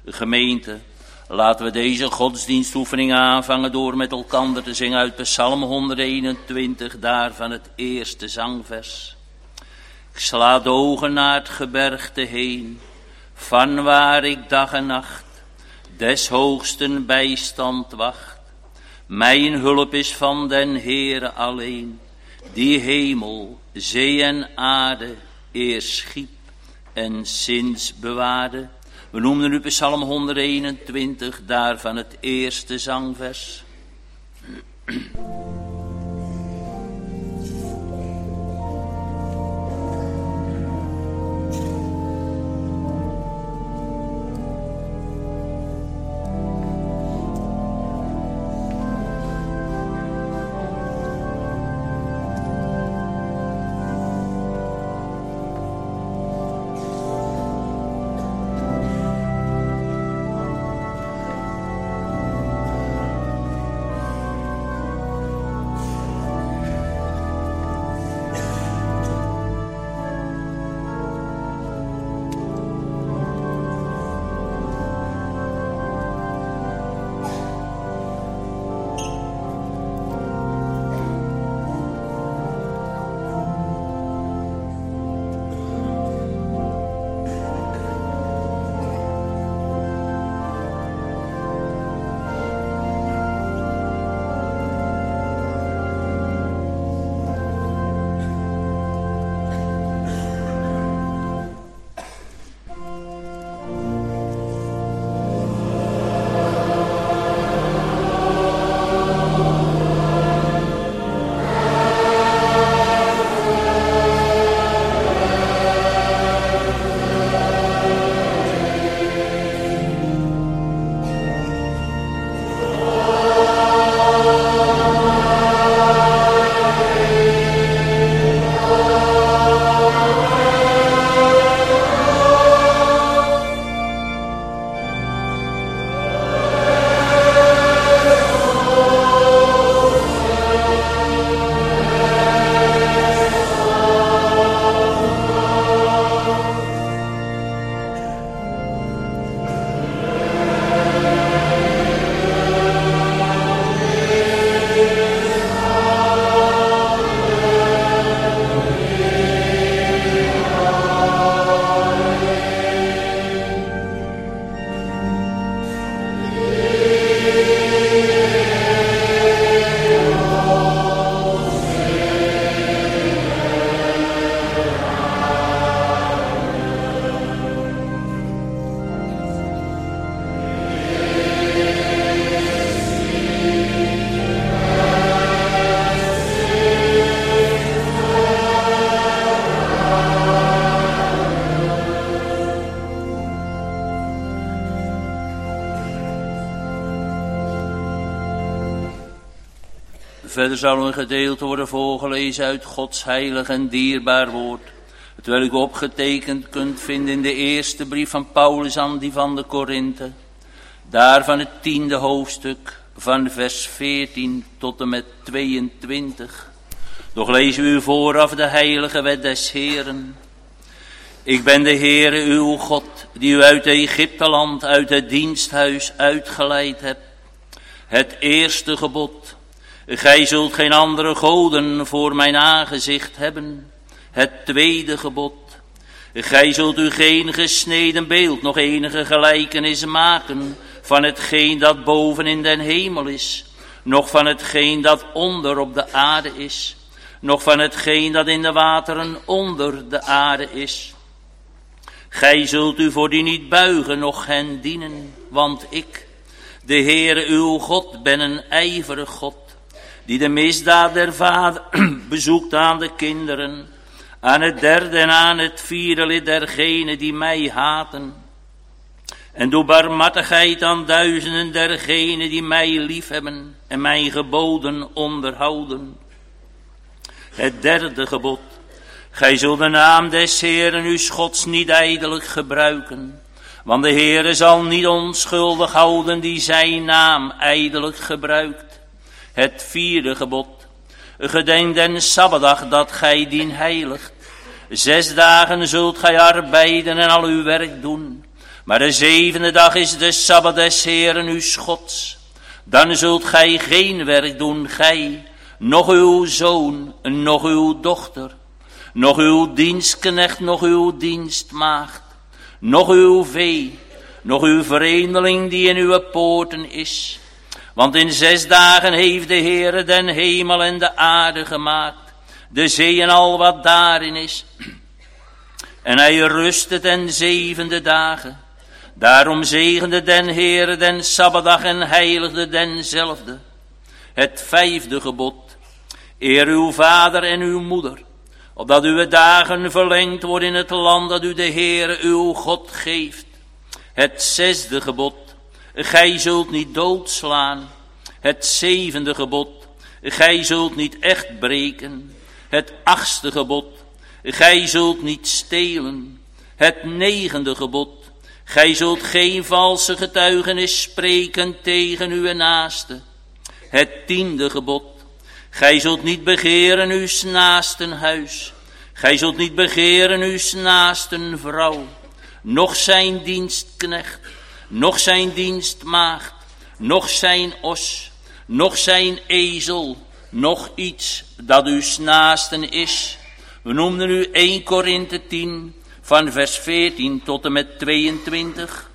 Gemeente, laten we deze godsdienstoefening aanvangen door met elkander te zingen uit Psalm 121, daarvan het eerste zangvers. Ik sla de ogen naar het gebergte heen, van waar ik dag en nacht des hoogsten bijstand wacht. Mijn hulp is van den Heere alleen, die hemel, zee en aarde eerst schiep en sinds bewaarde. We noemden nu Psalm 121, daarvan het eerste zangvers. Verder zal een gedeelte worden voorgelezen uit Gods heilig en dierbaar woord, terwijl u opgetekend kunt vinden in de eerste brief van Paulus aan die van de Korinthe, daarvan het 10e hoofdstuk, van vers 14 tot en met 22. Doch lezen we u vooraf de heilige wet des Heeren. Ik ben de Heere uw God, die u uit Egypteland, uit het diensthuis uitgeleid hebt. Het eerste gebod: gij zult geen andere goden voor mijn aangezicht hebben. Het tweede gebod: gij zult u geen gesneden beeld, nog enige gelijkenis maken van hetgeen dat boven in den hemel is, noch van hetgeen dat onder op de aarde is, noch van hetgeen dat in de wateren onder de aarde is. Gij zult u voor die niet buigen, noch hen dienen, want ik, de Heere uw God, ben een ijverig God, die de misdaad der vader bezoekt aan de kinderen, aan het derde en aan het vierde lid dergenen die mij haten. En doe barmhartigheid aan duizenden dergenen die mij liefhebben en mijn geboden onderhouden. Het derde gebod: gij zult de naam des Heeren uw Gods niet ijdelijk gebruiken, want de Heere zal niet onschuldig houden die zijn naam ijdelijk gebruikt. Het vierde gebod: gedenk den Sabbatdag dat gij dien heiligt. 6 dagen zult gij arbeiden en al uw werk doen, Maar de zevende dag is de Sabbat des Heeren uw Gods. Dan zult gij geen werk doen, gij, noch uw zoon, noch uw dochter, noch uw dienstknecht, noch uw dienstmaagd, noch uw vee, noch uw vreemdeling die in uw poorten is. Want in 6 dagen heeft de Heere den hemel en de aarde gemaakt, de zee en al wat daarin is. En hij rustte ten 7e dagen. Daarom zegende den Heere den Sabbatdag en heiligde denzelfde. Het 5e gebod. Eer uw vader en uw moeder, opdat uw dagen verlengd worden in het land dat u de Heere uw God geeft. Het 6e gebod. Gij zult niet doodslaan. Het 7e gebod. Gij zult niet echt breken. Het 8e gebod. Gij zult niet stelen. Het 9e gebod. Gij zult geen valse getuigenis spreken tegen uw naaste. Het 10e gebod. Gij zult niet begeren uw naasten huis. Gij zult niet begeren uw naasten vrouw. Noch zijn dienstknecht. Noch zijn dienstmaagd. Noch zijn os. Noch zijn ezel. Noch iets dat uw naasten is. We noemden u 1 Korinthe 10 van vers 14 tot en met 22.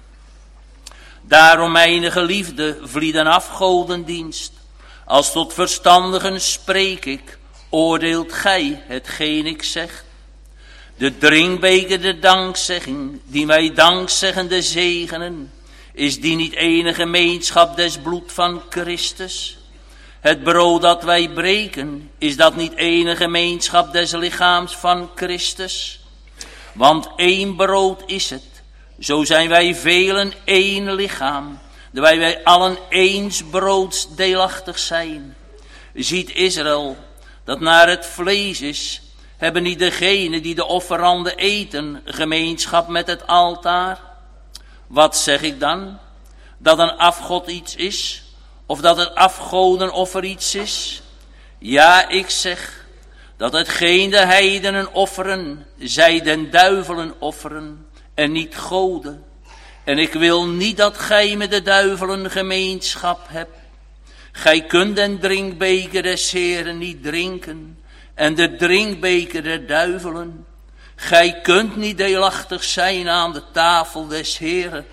Daarom, mijn geliefde, vlieden afgodendienst. Als tot verstandigen spreek ik, oordeelt gij hetgeen ik zeg. De drinkbeker, de dankzegging, die wij dankzeggende zegenen, is die niet enige gemeenschap des bloed van Christus? Het brood dat wij breken, is dat niet enige gemeenschap des lichaams van Christus? Want 1 brood is het, zo zijn wij velen 1 lichaam, terwijl wij allen eens broods deelachtig zijn. Ziet Israël, dat naar het vlees is, hebben niet degenen die de offeranden eten gemeenschap met het altaar? Wat zeg ik dan? Dat een afgod iets is? Of dat het afgodenoffer iets is? Ja, ik zeg dat hetgeen de heidenen offeren, zij den duivelen offeren en niet goden. En ik wil niet dat gij met de duivelen gemeenschap hebt. Gij kunt den drinkbeker des Heeren niet drinken en de drinkbeker der duivelen. Gij kunt niet deelachtig zijn aan de tafel des Heeren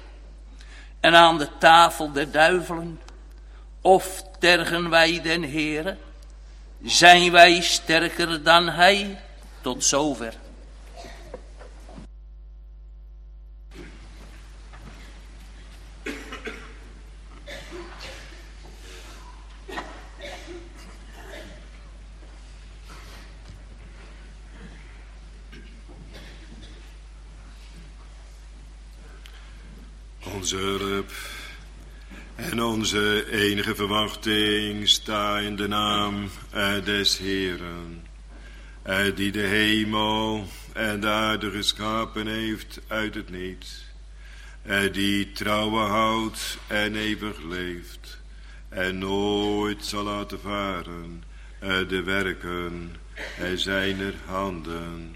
en aan de tafel der duivelen. Of tergen wij den Heere? Zijn wij sterker dan hij? Tot zover. Onze hulp en onze enige verwachting sta in de naam des Heeren, die de hemel en de aarde geschapen heeft uit het niets, die trouwen houdt en eeuwig leeft en nooit zal laten varen de werken zijner handen.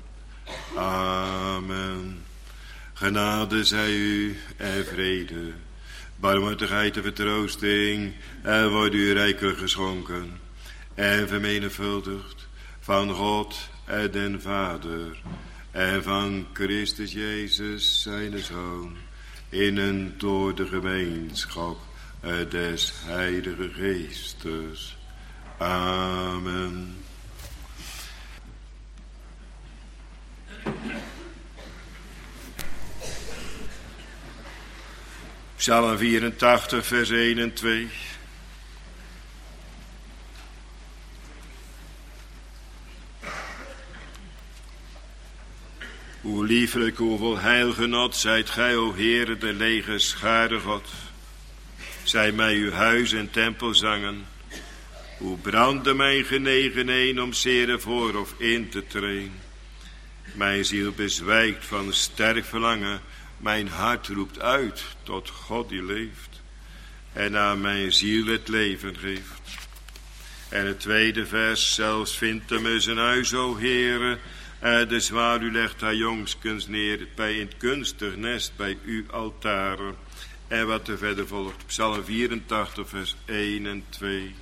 Amen. Genade zij u en vrede, barmhartigheid en vertroosting wordt u rijkelijk geschonken en vermenigvuldigd van God den Vader en van Christus Jezus zijn Zoon, in en door de gemeenschap des Heilige Geestes. Amen. Psalm 84, vers 1 en 2. Hoe liefelijk, hoeveel heilgenot zijt gij, o Heere, de lege schare God. Zij mij uw huis en tempel zangen. Hoe brandde mijn genegenheid om zeer voor of in te treden. Mijn ziel bezwijkt van sterk verlangen. Mijn hart roept uit tot God die leeft en aan mijn ziel het leven geeft. En het tweede vers, zelfs vindt hem zijn huis, o Heere, De zwaluw legt haar jongskens neer bij in het kunstig nest bij uw altaren. En wat er verder volgt, Psalm 84, vers 1 en 2.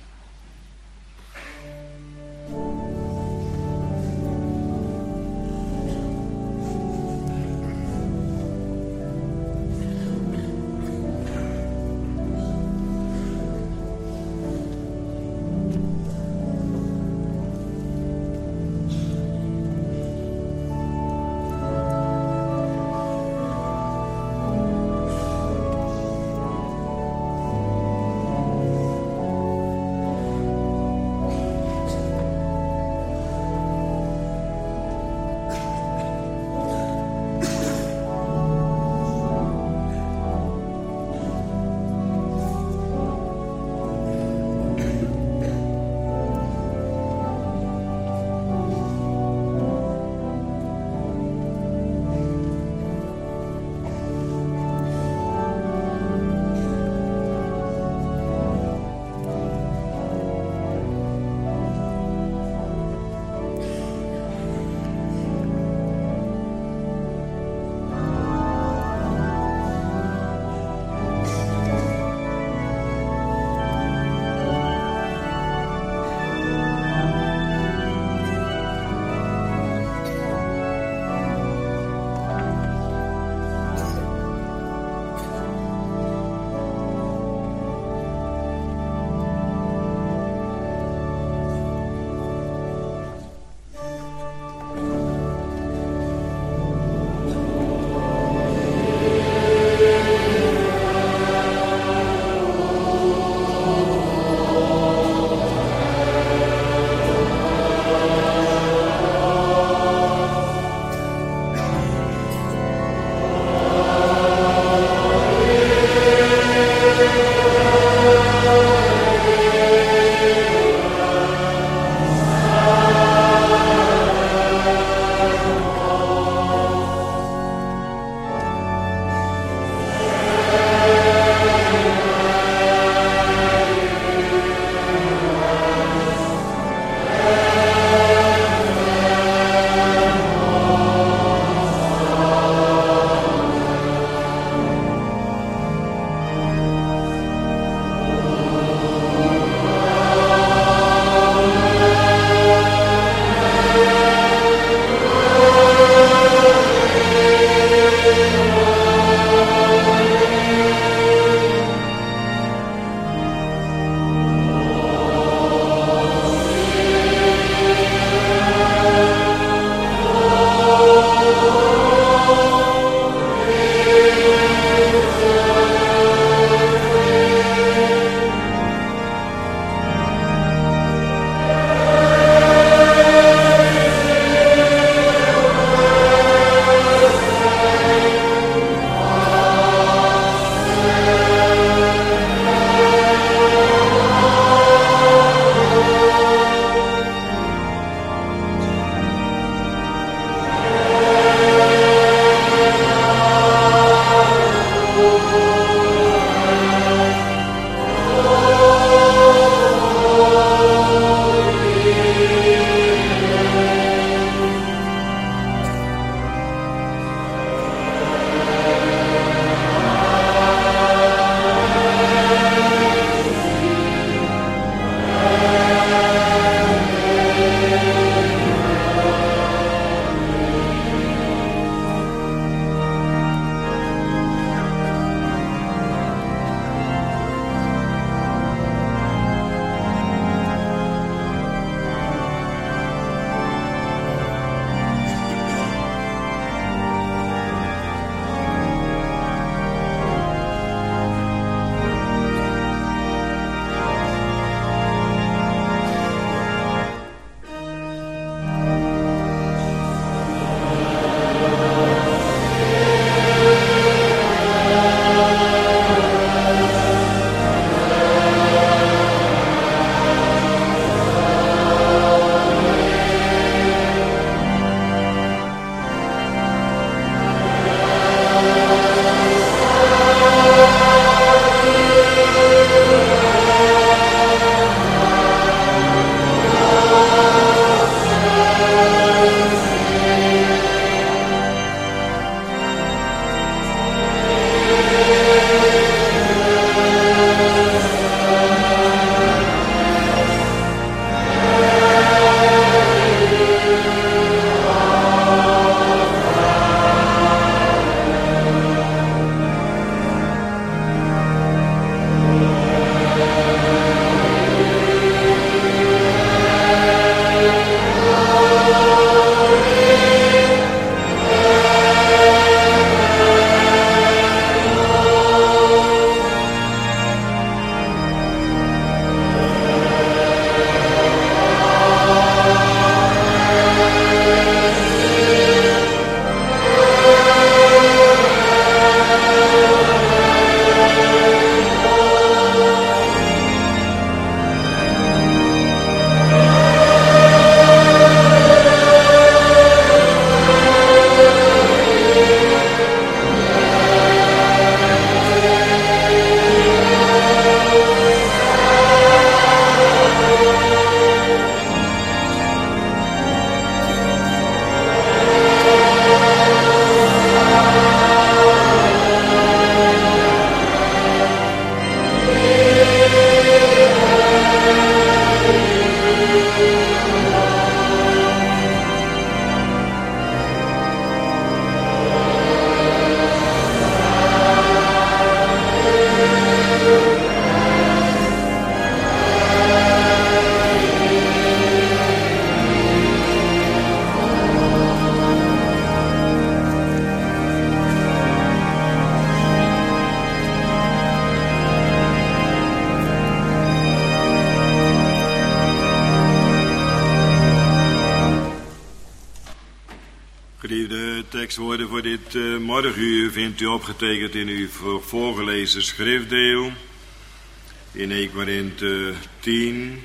tekstwoorden voor dit morgenuur vindt u opgetekend in uw voorgelezen schriftdeel. In 1 Korinthe 10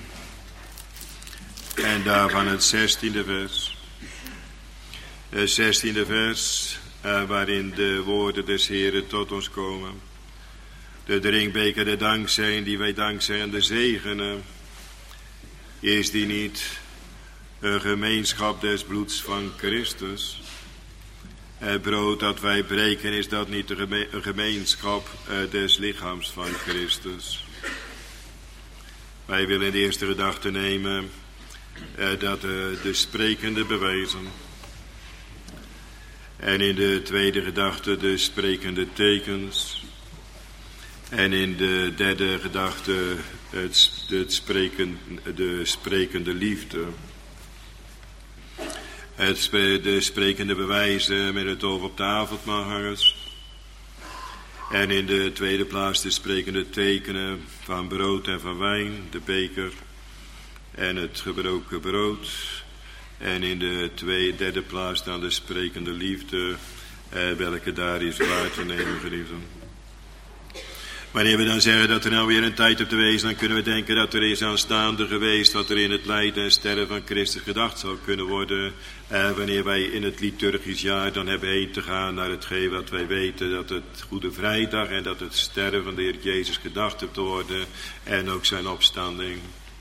en daarvan het 16e vers. Het 16e vers waarin de woorden des Heren tot ons komen. De drinkbeker de dankzijn die wij dankzijnde zegenen. Is die niet een gemeenschap des bloeds van Christus? Het brood dat wij breken, is dat niet een gemeenschap des lichaams van Christus? Wij willen in de eerste gedachte nemen dat de sprekende bewijzen. En in de tweede gedachte de sprekende tekens. En in de derde gedachte de sprekende liefde. De sprekende bewijzen met het oog op de avondmaalhangers. En in de tweede plaats de sprekende tekenen van brood en van wijn, de beker en het gebroken brood. En in de derde plaats dan de sprekende liefde, welke daar is waar te nemen, geliefden. Wanneer we dan zeggen dat er nou weer een tijd op te wezen, dan kunnen we denken dat er is aanstaande geweest wat er in het lijden en sterren van Christus gedacht zou kunnen worden. Wanneer wij in het liturgisch jaar dan hebben heen te gaan naar hetgeen wat wij weten, dat het Goede Vrijdag en dat het sterren van de Heer Jezus gedacht heeft te worden en ook zijn opstanding.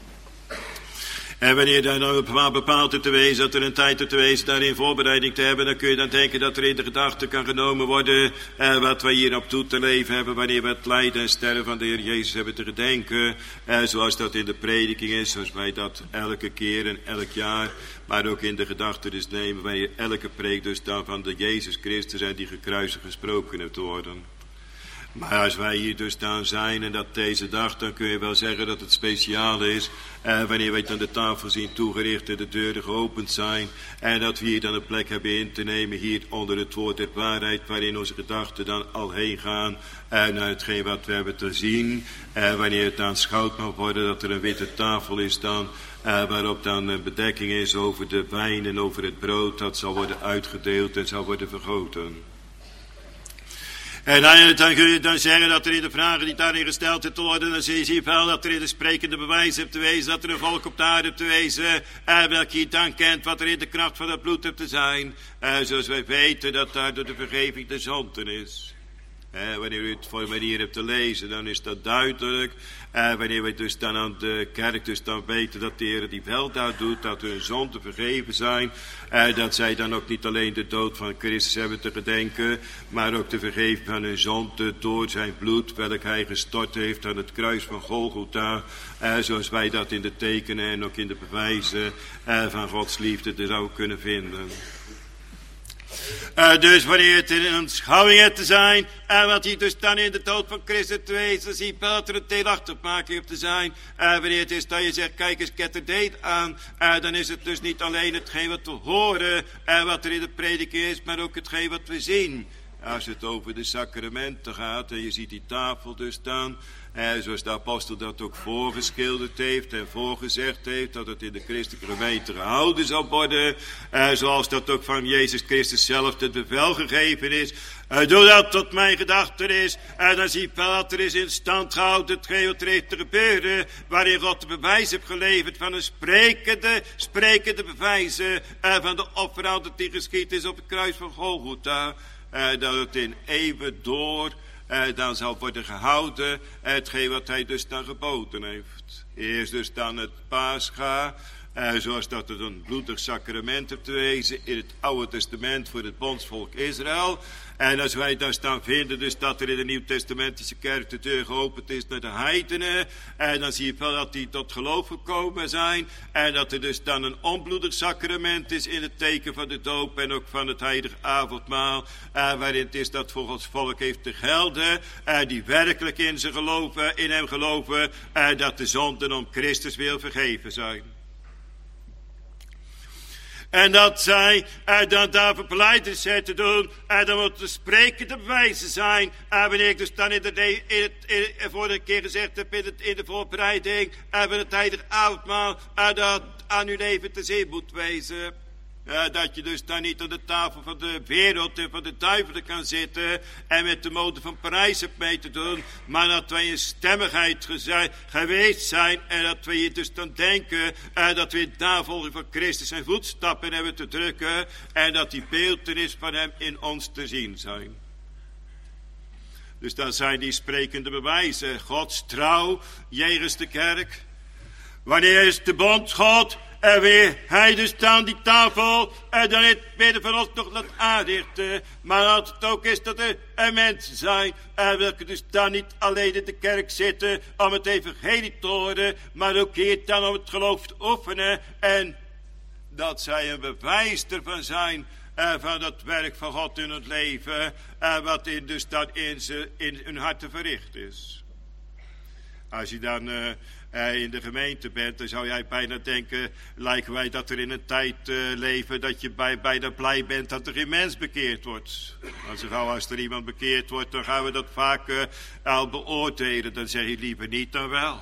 En wanneer daar nou bepaald is te wezen, dat er een tijd is te wezen daarin voorbereiding te hebben, dan kun je dan denken dat er in de gedachte kan genomen worden wat wij hier op toe te leven hebben, wanneer we het lijden en sterren van de Heer Jezus hebben te gedenken, zoals dat in de prediking is, zoals wij dat elke keer en elk jaar, maar ook in de gedachte dus nemen, wanneer elke preek dus dan van de Jezus Christus en die gekruisigd gesproken heeft te worden. Maar als wij hier dus dan zijn en dat deze dag, dan kun je wel zeggen dat het speciaal is. Wanneer wij dan de tafel zien toegericht en de deuren geopend zijn. En dat we hier dan een plek hebben in te nemen hier onder het woord der waarheid. Waarin onze gedachten dan al heen gaan naar hetgeen wat we hebben te zien. Wanneer het aanschouwd mag worden dat er een witte tafel is dan. Waarop dan een bedekking is over de wijn en over het brood. Dat zal worden uitgedeeld en zal worden vergoten. En dan kun je dan zeggen dat er in de vragen die daarin gesteld hebt te worden, dan zie je wel dat er in de sprekende bewijs hebt te wezen, dat er een volk op de aarde hebt te wezen, welke je dan kent wat er in de kracht van het bloed hebt te zijn. Zoals wij weten dat daar door de vergeving de zonden is. Wanneer u het formulier hebt te lezen, dan is dat duidelijk. Wanneer wij dus dan aan de kerk dus dan weten dat de Heer die weldaad doet, dat hun zonden vergeven zijn. Dat zij dan ook niet alleen de dood van Christus hebben te gedenken, maar ook de vergeving van hun zonden door zijn bloed, welk hij gestort heeft aan het kruis van Golgotha. Zoals wij dat in de tekenen en ook in de bewijzen van Gods liefde er zou kunnen vinden. Dus wanneer het in een schouwing hebt te zijn, en wat hier dus dan in de dood van Christus te wezen, zie je dat er een deelachtig maken hebt te zijn. Wanneer het is dat je zegt, kijk eens, ket er deed aan, dan is het dus niet alleen hetgeen wat we horen, wat er in de prediking is, maar ook hetgeen wat we zien. Als het over de sacramenten gaat en je ziet die tafel dus staan, zoals de apostel dat ook voorgeschilderd heeft en voorgezegd heeft, dat het in de christelijke gemeente gehouden zal worden, zoals dat ook van Jezus Christus zelf het bevel gegeven is. Doordat tot mijn gedachte is, dan zie je wel dat er is in stand gehouden hetgeen wat er heeft te gebeuren, waarin God de bewijs heeft geleverd van een sprekende bewijzen van de offerande die geschied is op het kruis van Golgotha. Dat het in eeuwen door dan zal worden gehouden hetgeen wat hij dus dan geboden heeft. Eerst dus dan het Pascha, zoals dat het een bloedig sacrament heeft te wezen in het Oude Testament voor het bondsvolk Israël. En als wij dan vinden dus dat er in de Nieuw-Testamentische kerk de deur geopend is naar de heidenen, dan zie je wel dat die tot geloof gekomen zijn. En dat er dus dan een onbloedig sacrament is in het teken van de doop en ook van het heilige avondmaal. Waarin het is dat voor Gods volk heeft te gelden, die werkelijk in hem geloven, dat de zonden om Christus wil vergeven zijn. En dat zij dan daar verpleiters zijn te doen. Dan moet de sprekende bewijzen zijn. Wanneer ik dus dan vorige keer gezegd heb in de voorbereiding. Van het heilige avondmaal. Dat aan uw leven te zien moet wezen. Dat je dus dan niet aan de tafel van de wereld en van de duivelen kan zitten en met de mode van Parijs hebt mee te doen, maar dat wij in stemmigheid geweest zijn en dat wij dus dan denken dat we in het navolgen van Christus zijn voetstappen hebben te drukken en dat die beeltenis van hem in ons te zien zijn. Dus dan zijn die sprekende bewijzen. Gods trouw jegens de kerk. Wanneer is de bond God en weer hij dus aan die tafel en dan in het midden van ons nog laat aanrichten. Maar dat het ook is dat er mensen zijn en welke dus dan niet alleen in de kerk zitten om het evangelie te horen, maar ook hier dan om het geloof te oefenen. En dat zij een bewijs ervan zijn van dat werk van God in het leven, wat dus dan in hun harten verricht is. Als je dan in de gemeente bent, dan zou jij bijna denken, lijken wij dat er in een tijd leven dat je bijna blij bent dat er geen mens bekeerd wordt. Als er iemand bekeerd wordt, dan gaan we dat vaak al beoordelen. Dan zeg je liever niet dan wel.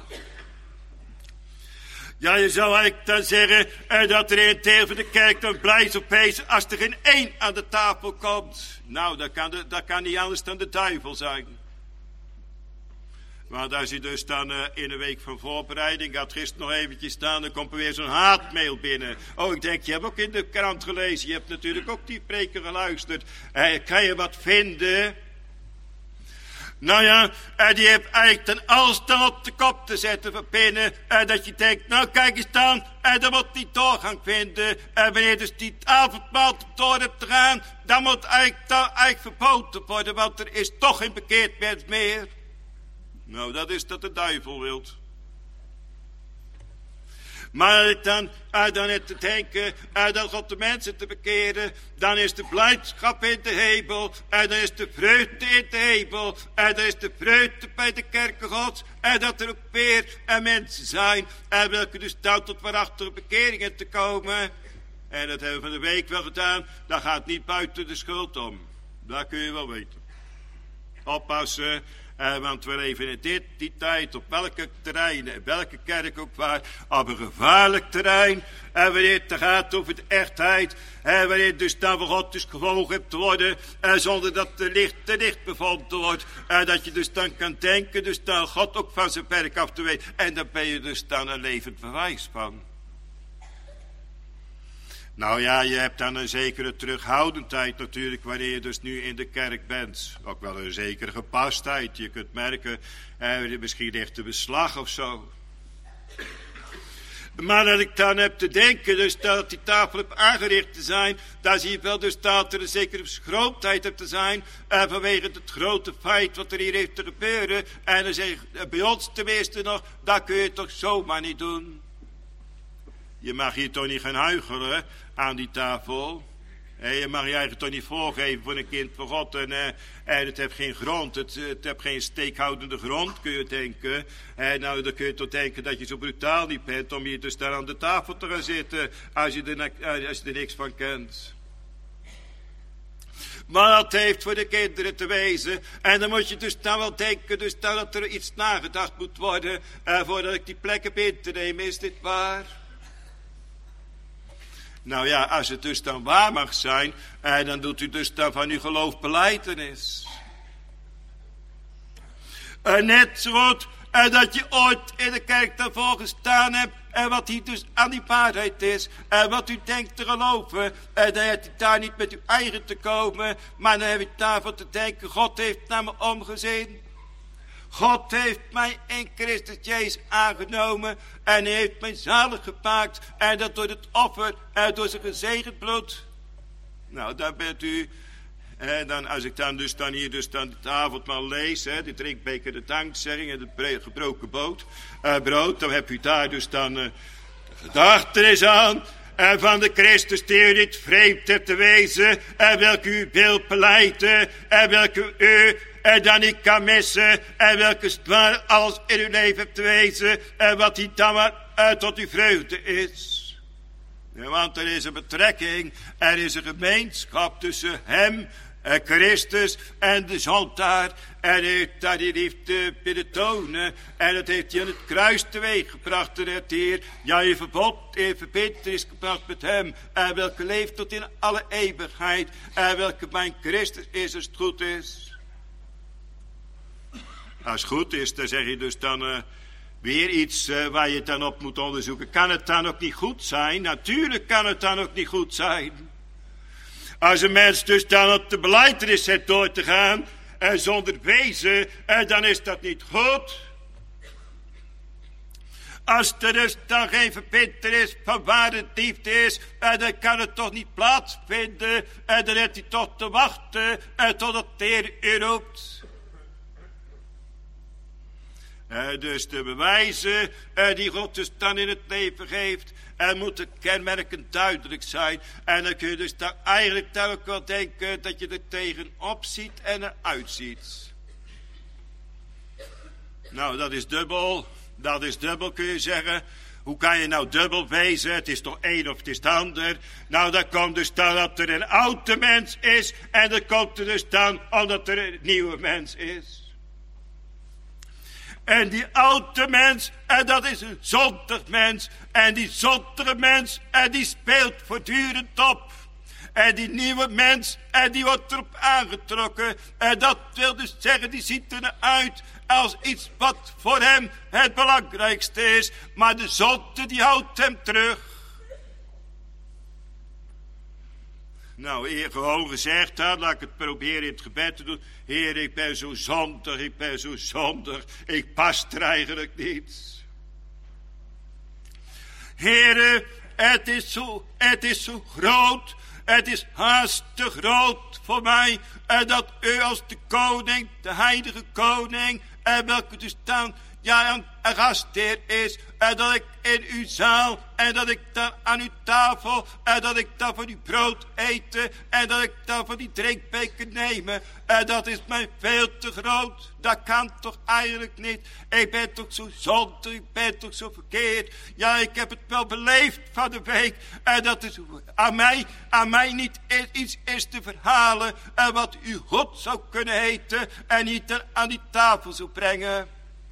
Ja, je zou eigenlijk dan zeggen dat er in een deel van de kerk dan blij is opeens als er geen één aan de tafel komt. Nou, dat kan niet anders dan de duivel zijn. Want als je dus dan in een week van voorbereiding, had gisteren nog eventjes staan, dan komt er weer zo'n haatmail binnen. Oh, ik denk, je hebt ook in de krant gelezen, je hebt natuurlijk ook die preker geluisterd. Kan je wat vinden? Nou ja, die heeft eigenlijk dan alles dan op de kop te zetten van binnen. Dat je denkt, nou kijk eens dan, dan moet die doorgang vinden. Wanneer dus die avondmaal door hebt te gaan, dan moet eigenlijk verboden worden, want er is toch geen bekeerd mens meer. Nou, dat is dat de duivel wilt. Maar dan het te denken dat God de mensen te bekeren, dan is de blijdschap in de hemel, en dan is de vreugde in de hemel, en dan is de vreugde bij de kerken Gods, en dat er ook weer mensen zijn, en welke dus stout tot waarachtige bekeringen te komen. En dat hebben we van de week wel gedaan, dat gaat niet buiten de schuld om. Dat kun je wel weten. Oppassen. Want we leven in die tijd op welke terreinen, welke kerk ook waar, op een gevaarlijk terrein. En wanneer het gaat over de echtheid, en wanneer het dus dan van God dus gewogen hebt te worden, zonder dat de licht bevonden wordt. En dat je dus dan kan denken, dus dan God ook van zijn werk af te weten. En daar ben je dus dan een levend bewijs van. Nou ja, je hebt dan een zekere terughoudendheid natuurlijk, wanneer je dus nu in de kerk bent. Ook wel een zekere gepastheid. Je kunt merken, misschien ligt er beslag of zo. Maar dat ik dan heb te denken, dus dat die tafel heb aangericht te zijn, dan zie je wel dus dat er een zekere schroomheid hebt te zijn, vanwege het grote feit wat er hier heeft te gebeuren. En dan zeg ik, bij ons tenminste nog, dat kun je toch zomaar niet doen. Je mag hier toch niet gaan huichelen aan die tafel. Je mag je eigenlijk toch niet voorgeven voor een kind van God. En het heeft geen grond, het heeft geen steekhoudende grond, kun je denken. Nou, dan kun je toch denken dat je zo brutaal niet bent om hier dus daar aan de tafel te gaan zitten, als je er niks van kent. Maar dat heeft voor de kinderen te wezen. En dan moet je dus dan wel denken, dus dan dat er iets nagedacht moet worden, voordat ik die plek heb in te nemen. Is dit waar? Nou ja, als het dus dan waar mag zijn, dan doet u dus dan van uw geloof belijdenis. Net zo goed dat je ooit in de kerk daarvoor gestaan hebt, en wat hier dus aan die waarheid is, en wat u denkt te geloven, dan hebt u daar niet met uw eigen te komen, maar dan heb je daarvoor te denken, God heeft naar me omgezien. God heeft mij in Christus Jezus aangenomen en hij heeft mij zalig gemaakt en dat door het offer en door zijn gezegend bloed. Nou, daar bent u. En dan, als ik dan dus dan hier dus dan het avondmaal lees, de drinkbeker, de dankzegging en het gebroken brood, dan heb u daar dus dan gedachtenis aan. En van de Christus die u niet vreemd hebt te wezen, en welke u wilt belijden, en welke u dan niet kan missen, en welke zwaar alles in uw leven hebt te wezen, en wat die dan maar tot uw vreugde is. Ja, want er is een betrekking, er is een gemeenschap tussen hem Christus en de zondaar. En heeft daar die liefde willen tonen. En dat heeft hij aan het kruis teweeg gebracht. En het Heer, ja, in verbod, in verbintenis gebracht met hem. En welke leeft tot in alle eeuwigheid. En welke mijn Christus is als het goed is. Als het goed is, dan zeg je dus dan weer iets waar je het dan op moet onderzoeken. Kan het dan ook niet goed zijn? Natuurlijk kan het dan ook niet goed zijn. Als een mens dus dan op de belijdenis zet door te gaan en zonder wezen, dan is dat niet goed. Als er dus dan geen verbintenis van ware liefde is, dan kan het toch niet plaatsvinden. En dan heeft hij toch te wachten totdat de Heer u roept. Dus de bewijzen die God dus dan in het leven geeft, moeten kenmerkend duidelijk zijn. En dan kun je dus daar eigenlijk daar ook wel denken dat je er tegenop ziet en eruit ziet. Nou, dat is dubbel. Dat is dubbel, kun je zeggen. Hoe kan je nou dubbel wezen? Het is toch één of het is het ander. Nou, dan komt dus dan dat er een oude mens is. En dan komt er dus dan omdat er een nieuwe mens is. En die oude mens, en dat is een zondig mens. En die zondige mens, en die speelt voortdurend op. En die nieuwe mens, en die wordt erop aangetrokken. En dat wil dus zeggen, die ziet eruit als iets wat voor hem het belangrijkste is. Maar de zonde, die houdt hem terug. Nou, Heer, gewoon gezegd had, laat ik het proberen in het gebed te doen. Heer, ik ben zo zondig, ik pas er eigenlijk niet. Heer, het is zo groot, het is haast te groot voor mij. En dat u als de koning, de heilige koning, en welke dus dan, ja, een gastheer is. En dat ik in uw zaal, en dat ik dan aan uw tafel, en dat ik dan van uw brood eten, en dat ik dan van die drinkbeker nemen. En dat is mij veel te groot. Dat kan toch eigenlijk niet. Ik ben toch zo zondig, ik ben toch zo verkeerd. Ja, ik heb het wel beleefd van de week. En dat is aan mij niet iets is te verhalen. En wat u God zou kunnen heten, en niet aan die tafel zou brengen.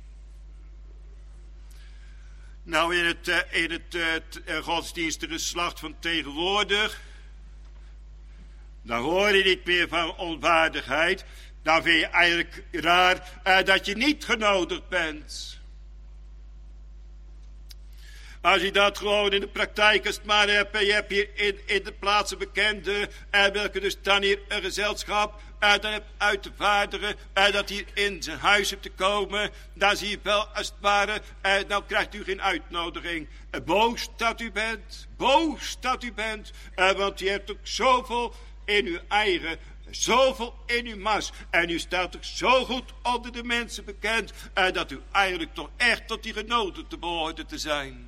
Nou, in het godsdienstige geslacht van tegenwoordig, dan hoor je niet meer van onwaardigheid. Dan vind je eigenlijk raar dat je niet genodigd bent. Als je dat gewoon in de praktijk als het maar hebt, en je hebt hier in de plaatsen bekenden, welke dus dan hier een gezelschap dan hebt uit te vaardigen, dat hier in zijn huis hebt te komen, dan zie je wel als het ware, dan krijgt u geen uitnodiging. Boos dat u bent, want u hebt ook zoveel in uw eigen, zoveel in uw mas. En u staat ook zo goed onder de mensen bekend, dat u eigenlijk toch echt tot die genodigden behoorde te zijn.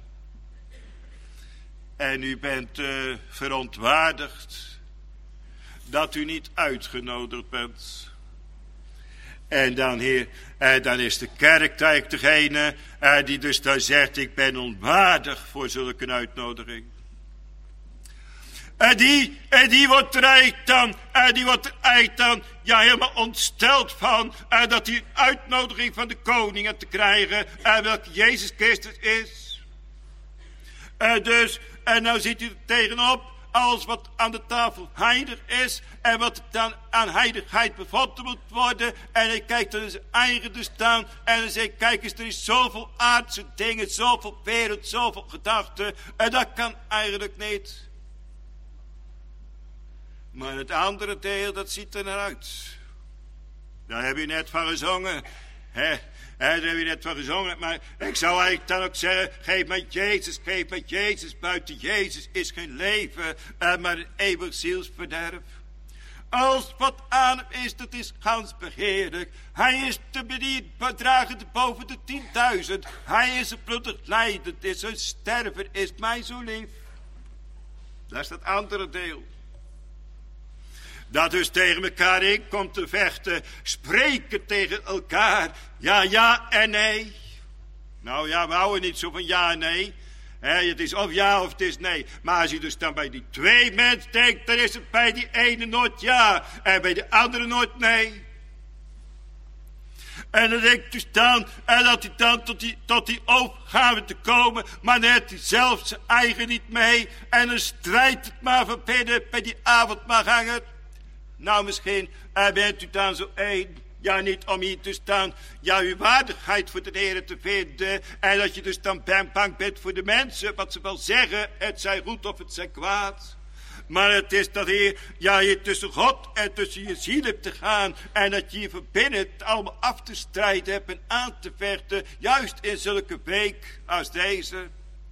En u bent verontwaardigd dat u niet uitgenodigd bent. En dan, Heer, dan is de kerk eigenlijk degene die dus dan zegt, ik ben onwaardig voor zulke uitnodiging. En die wordt er eigenlijk dan, ja, helemaal ontsteld van, dat die uitnodiging van de koningen te krijgen, welke Jezus Christus is. En nou ziet u er tegenop, alles wat aan de tafel heilig is, en wat dan aan heiligheid bevonden moet worden, en hij kijkt dan in zijn eigen dus staan, en dan zegt, kijk eens, er is zoveel aardse dingen, zoveel wereld, zoveel gedachten, en dat kan eigenlijk niet. Maar het andere deel, dat ziet er naar uit. Daar heb je net van gezongen, hè? Daar heb je net van gezongen, maar ik zou eigenlijk dan ook zeggen, geef mij Jezus, buiten Jezus is geen leven, maar een eeuwig zielsverderf. Als wat aan hem is, dat is gans begeerlijk. Hij is te bediend, bedragend boven de 10.000. Hij is een bloedig lijdend, is een sterver, is mij zo lief. Dat is dat andere deel. Dat dus tegen elkaar in komt te vechten. Spreken tegen elkaar. Ja en nee. Nou ja, we houden niet zo van ja en nee. Het is of ja of het is nee. Maar als je dus dan bij die twee mensen denkt, dan is het bij die ene nooit ja. En bij de andere nooit nee. En dan denk ik dus dan, en dat hij dan tot die overgave te komen, maar net hij zelf zijn eigen niet mee. En dan strijdt het maar van binnen bij die avondmaaganger. Nou, misschien bent u dan zo één. Ja, niet om hier te staan, ja, uw waardigheid voor de Heer te vinden. En dat je dus dan bang bent voor de mensen, wat ze wel zeggen, het zij goed of het zij kwaad. Maar het is dat Heer, ja, je tussen God en tussen je ziel hebt te gaan. En dat je hier van binnen het allemaal af te strijden hebt en aan te vechten. Juist in zulke week als deze.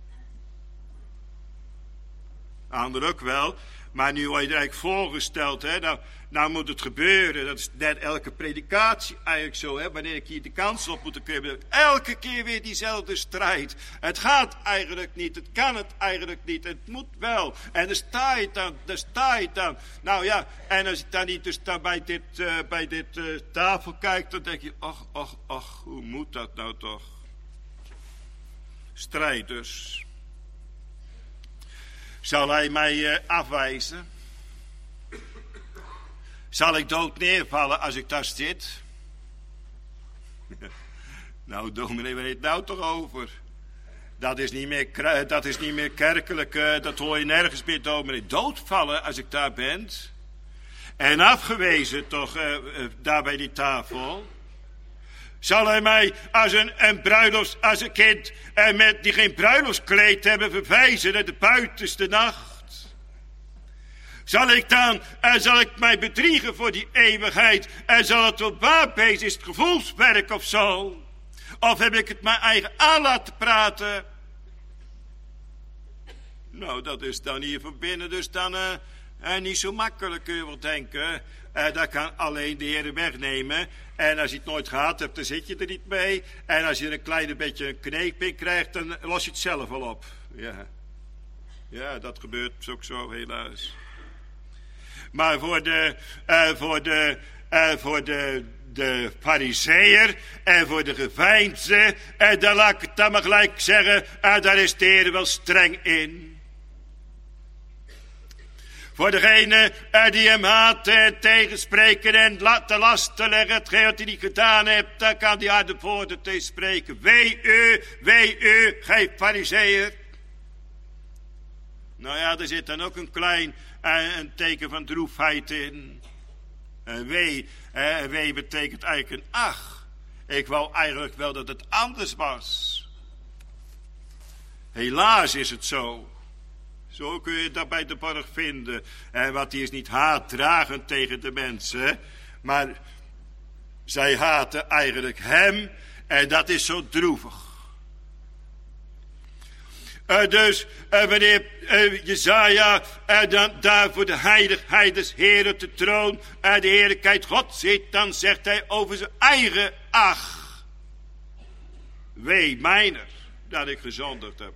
Ander ook wel. Maar nu word je er eigenlijk voorgesteld, hè. Nou moet het gebeuren. Dat is net elke predikatie eigenlijk zo, hè. Wanneer ik hier de kans op moet krijgen. Elke keer weer diezelfde strijd. Het gaat eigenlijk niet. Het kan het eigenlijk niet. Het moet wel. En daar sta je dan. Nou ja, en als je dan niet dus dan bij dit tafel kijkt, dan denk je, ach, hoe moet dat nou toch? Strijd dus. Zal hij mij afwijzen? Zal ik dood neervallen als ik daar zit? Nou, dominee, waar heet het nou toch over? Dat is niet meer kerkelijk, dat hoor je nergens meer, dominee. Doodvallen als ik daar ben. En afgewezen toch, daar bij die tafel. Zal hij mij als als een kind die geen bruiloftskleed hebben verwijzen naar de buitenste nacht? Zal ik mij bedriegen voor die eeuwigheid? En zal het wel waar wezen? Is het gevoelswerk of zo? Of heb ik het mijn eigen aan laten praten? Nou, dat is dan hier van binnen dus dan niet zo makkelijk, kun je wel denken. Dat kan alleen de Heer wegnemen. En als je het nooit gehad hebt, dan zit je er niet mee. En als je er een klein beetje een kneeping krijgt, dan los je het zelf wel op. Ja, dat gebeurt ook zo, helaas. Maar voor de farizeeër en voor de geveinsde, daar laat ik het dan maar gelijk zeggen, daar is de Heer wel streng in. Voor degene die hem haten, tegenspreken en te lasten leggen, hetgeen wat hij niet gedaan hebt, dan kan hij harde woorden tegen spreken. Wee u, gij farizeeër. Nou ja, er zit dan ook een klein een teken van droefheid in. Wee betekent eigenlijk een ach. Ik wou eigenlijk wel dat het anders was. Helaas is het zo. Zo kun je dat bij de borg vinden. Want die is niet haatdragend tegen de mensen. Maar zij haten eigenlijk hem. En dat is zo droevig. Dus wanneer Jesaja dan daar voor de heiligheid des Heeren te troon de heerlijkheid God zit, dan zegt hij over zijn eigen ach. Wee mijner dat ik gezondigd heb.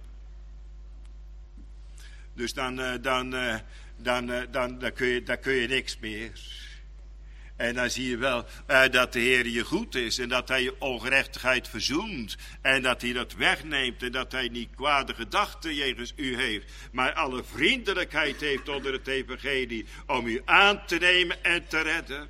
Dus dan kun je niks meer. En dan zie je wel dat de Heer je goed is. En dat hij je ongerechtigheid verzoent. En dat hij dat wegneemt. En dat hij niet kwade gedachten jegens u heeft. Maar alle vriendelijkheid heeft onder het evangelie. Om u aan te nemen en te redden.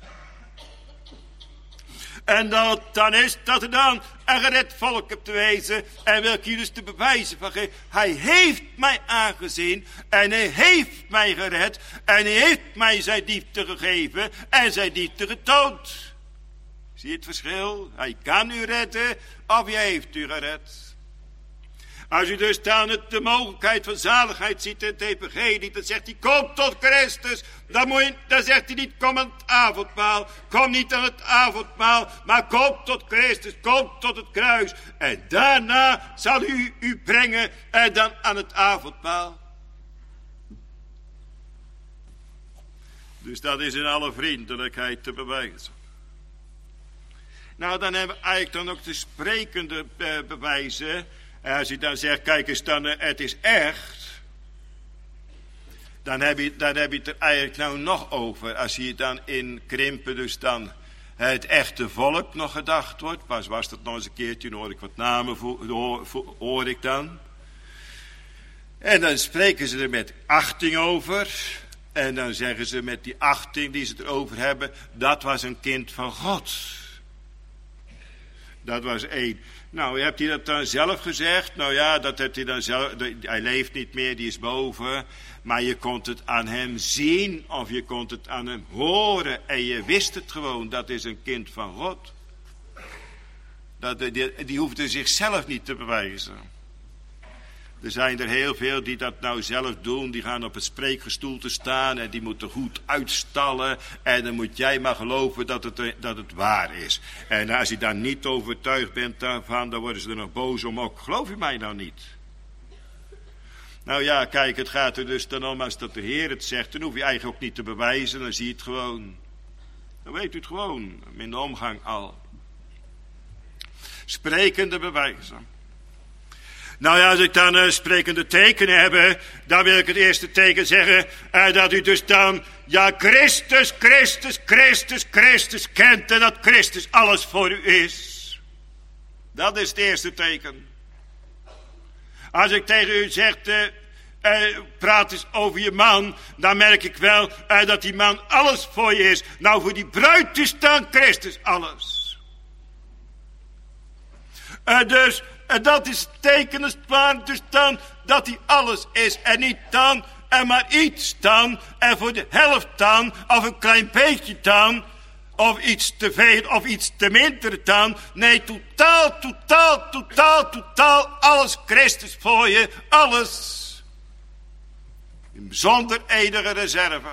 En dan is dat er dan een gered volk op te wezen. En wil ik hier dus de bewijzen van geven. Hij heeft mij aangezien. En hij heeft mij gered. En hij heeft mij zijn liefde gegeven. En zijn liefde getoond. Zie je het verschil? Hij kan u redden. Of hij heeft u gered. Als u dus dan de mogelijkheid van zaligheid ziet in het evangelie, dan zegt hij, kom tot Christus. Dan zegt hij niet, kom aan het avondmaal. Kom niet aan het avondmaal, maar kom tot Christus. Kom tot het kruis. En daarna zal u brengen en dan aan het avondmaal. Dus dat is in alle vriendelijkheid te bewijzen. Nou, dan hebben we eigenlijk dan ook de sprekende bewijzen. Als je dan zegt, kijk eens dan, het is echt. Dan heb je het er eigenlijk nou nog over. Als je dan in krimpen dus dan het echte volk nog gedacht wordt. Was dat nog eens een keertje, dan hoor ik wat namen, hoor ik dan. En dan spreken ze er met achting over. En dan zeggen ze met die achting die ze erover hebben, dat was een kind van God. Dat was één. Nou, hebt hij dat dan zelf gezegd? Nou ja, dat heeft hij dan zelf. Hij leeft niet meer, die is boven. Maar je kon het aan hem zien of je kon het aan hem horen. En je wist het gewoon, dat is een kind van God. Die hoefde zichzelf niet te bewijzen. Er zijn er heel veel die dat nou zelf doen. Die gaan op het spreekgestoelte staan en die moeten goed uitstallen. En dan moet jij maar geloven dat het waar is. En als je daar niet overtuigd bent daarvan, dan worden ze er nog boos om ook. Geloof je mij nou niet? Nou ja, kijk, het gaat er dus dan om, als dat de Heer het zegt, dan hoef je eigenlijk ook niet te bewijzen, dan zie je het gewoon. Dan weet u het gewoon, in de omgang al. Sprekende bewijzen. Nou ja, als ik dan sprekende tekenen heb, dan wil ik het eerste teken zeggen, dat u dus dan, ja, Christus kent en dat Christus alles voor u is. Dat is het eerste teken. Als ik tegen u zeg, praat eens over je man, dan merk ik wel dat die man alles voor je is. Nou, voor die bruid is dan Christus alles. Dus dat is het teken, als het ware, dus dan dat hij alles is. En niet dan, en maar iets dan, en voor de helft dan, of een klein beetje dan, of iets te veel, of iets te minder dan. Nee, totaal, alles Christus voor je, alles. Zonder enige reserve.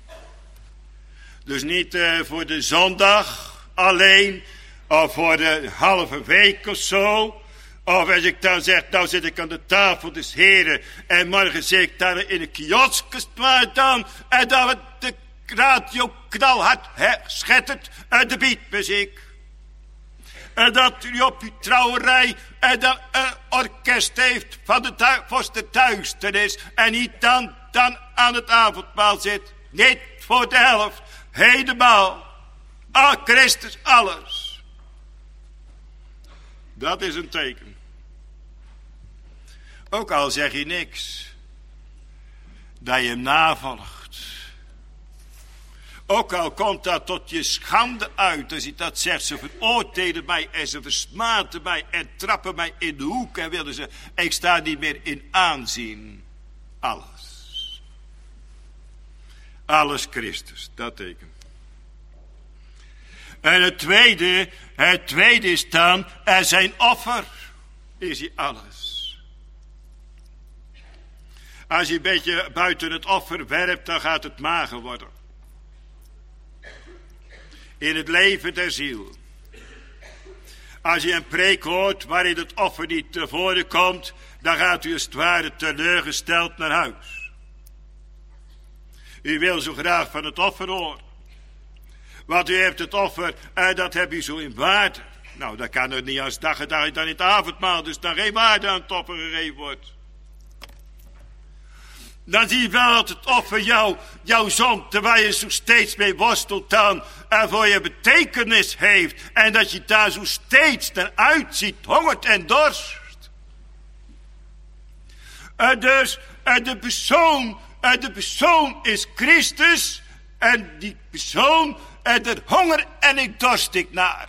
Dus niet voor de zondag alleen, of voor de halve week of zo. Of als ik dan zeg, nou zit ik aan de tafel des Heren. En morgen zit ik daar in een kiosk, maar dan. En dan de radio knalhard schettert. De beatmuziek. En dat u op uw trouwerij en dan een orkest heeft van de vorste duisternis. En niet dan aan het avondmaal zit. Niet voor de helft. Helemaal. Christus alles. Dat is een teken. Ook al zeg je niks. Dat je hem navolgt. Ook al komt dat tot je schande uit. Als hij dat zegt. Ze veroordelen mij en ze versmaten mij. En trappen mij in de hoek. En willen ze. Ik sta niet meer in aanzien. Alles. Alles Christus. Dat teken. En het tweede is dan, zijn offer is hij alles. Als je een beetje buiten het offer werpt, dan gaat het mager worden. In het leven der ziel. Als je een preek hoort waarin het offer niet tevoren komt, dan gaat u als het ware teleurgesteld naar huis. U wil zo graag van het offer horen. Want u heeft het offer, dat heb u zo in waarde. Nou, dat kan er niet als dag en dag dan in het avondmaal, dus dan geen waarde aan het offer gegeven wordt. Dan zie je wel dat het offer jouw zond, terwijl je zo steeds mee worstelt dan, voor je betekenis heeft. En dat je daar zo steeds naar uitziet, hongert en dorst. Dus de persoon is Christus. En die persoon, er honger en ik dorst ik naar.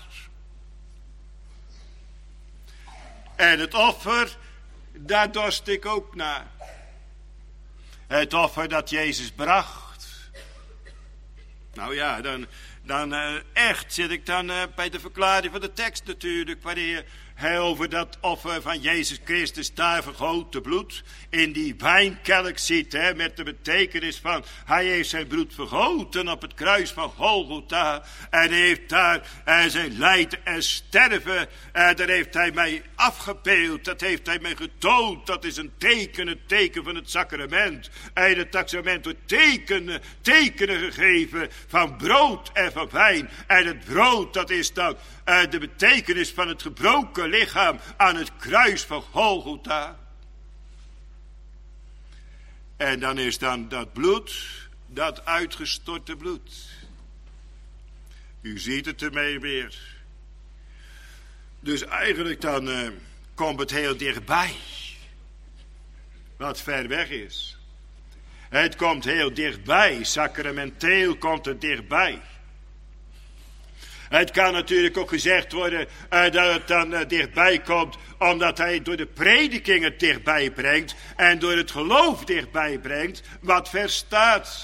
En het offer, daar dorst ik ook naar. Het offer dat Jezus bracht. Nou ja, dan echt zit ik dan bij de verklaring van de tekst natuurlijk. Wanneer hij over dat offer van Jezus Christus daar vergoten bloed in die wijnkelk ziet. Met de betekenis van hij heeft zijn bloed vergoten op het kruis van Golgotha. En hij heeft daar zijn lijden en sterven. Daar heeft hij mij afgebeeld. Dat heeft hij mij getoond. Dat is een teken van het sacrament. En het sacrament wordt tekenen gegeven van brood en van wijn. En het brood, dat is dan de betekenis van het gebroken lichaam aan het kruis van Golgotha. En dan is dan dat bloed, dat uitgestorte bloed. U ziet het ermee weer. Dus eigenlijk dan komt het heel dichtbij. wat ver weg is. Het komt heel dichtbij, sacramenteel komt het dichtbij. Het kan natuurlijk ook gezegd worden dat het dan dichtbij komt, omdat hij door de prediking het dichtbij brengt en door het geloof dichtbij brengt wat ver staat.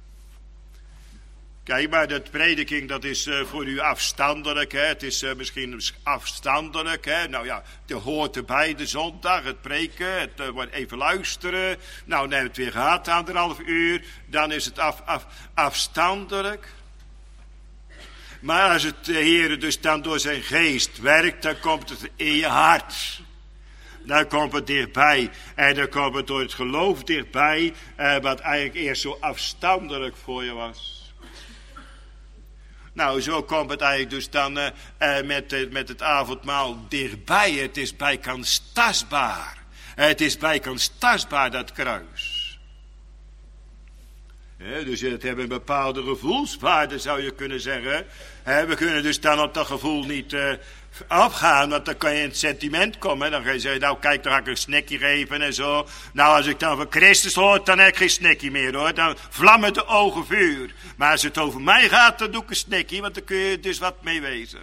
Kijk maar, dat prediking dat is voor u afstandelijk. Hè? Het is misschien afstandelijk. Hè? Nou ja, het hoort erbij de zondag, het preken, het wordt even luisteren. Nou, dan hebben we het weer gehad, 1,5 uur. Dan is het afstandelijk. Maar als het de Heer dus dan door zijn geest werkt, dan komt het in je hart. Dan komt het dichtbij. En dan komt het door het geloof dichtbij, wat eigenlijk eerst zo afstandelijk voor je was. Nou, zo komt het eigenlijk dus dan met het avondmaal dichtbij. Het is bijkans tastbaar. Het is bijkans tastbaar, dat kruis. Dus het hebben een bepaalde gevoelswaarde, zou je kunnen zeggen. We kunnen dus dan op dat gevoel niet afgaan, want dan kan je in het sentiment komen. Dan ga je zeggen, nou kijk, dan ga ik een snikkie geven en zo. Nou, als ik dan van Christus hoor, dan heb ik geen snikkie meer hoor. Dan vlammen de ogen vuur. Maar als het over mij gaat, dan doe ik een snikkie, want dan kun je dus wat mee wezen.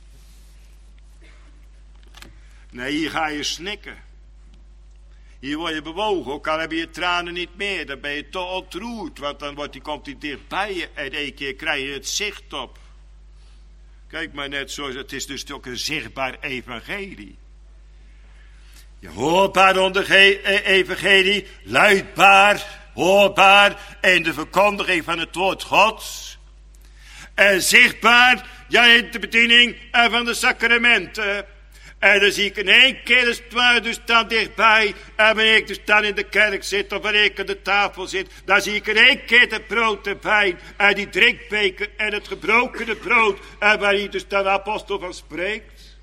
Nee, hier ga je snikken. Hier word je bewogen, ook al heb je je tranen niet meer. Dan ben je toch ontroerd, want dan komt hij dichtbij je en 1 keer krijg je het zicht op. Kijk maar net zo, het is dus ook een zichtbaar evangelie. Je hoorbaar onder evangelie, luidbaar, hoorbaar in de verkondiging van het woord Gods. En zichtbaar, ja, in de bediening van de sacramenten. En dan zie ik in 1 keer als het ware dus dan dichtbij. En wanneer ik dus dan in de kerk zit of wanneer ik aan de tafel zit. Dan zie ik in 1 keer het brood en wijn. En die drinkbeker en het gebrokene brood. En waar hij dus dan de apostel van spreekt.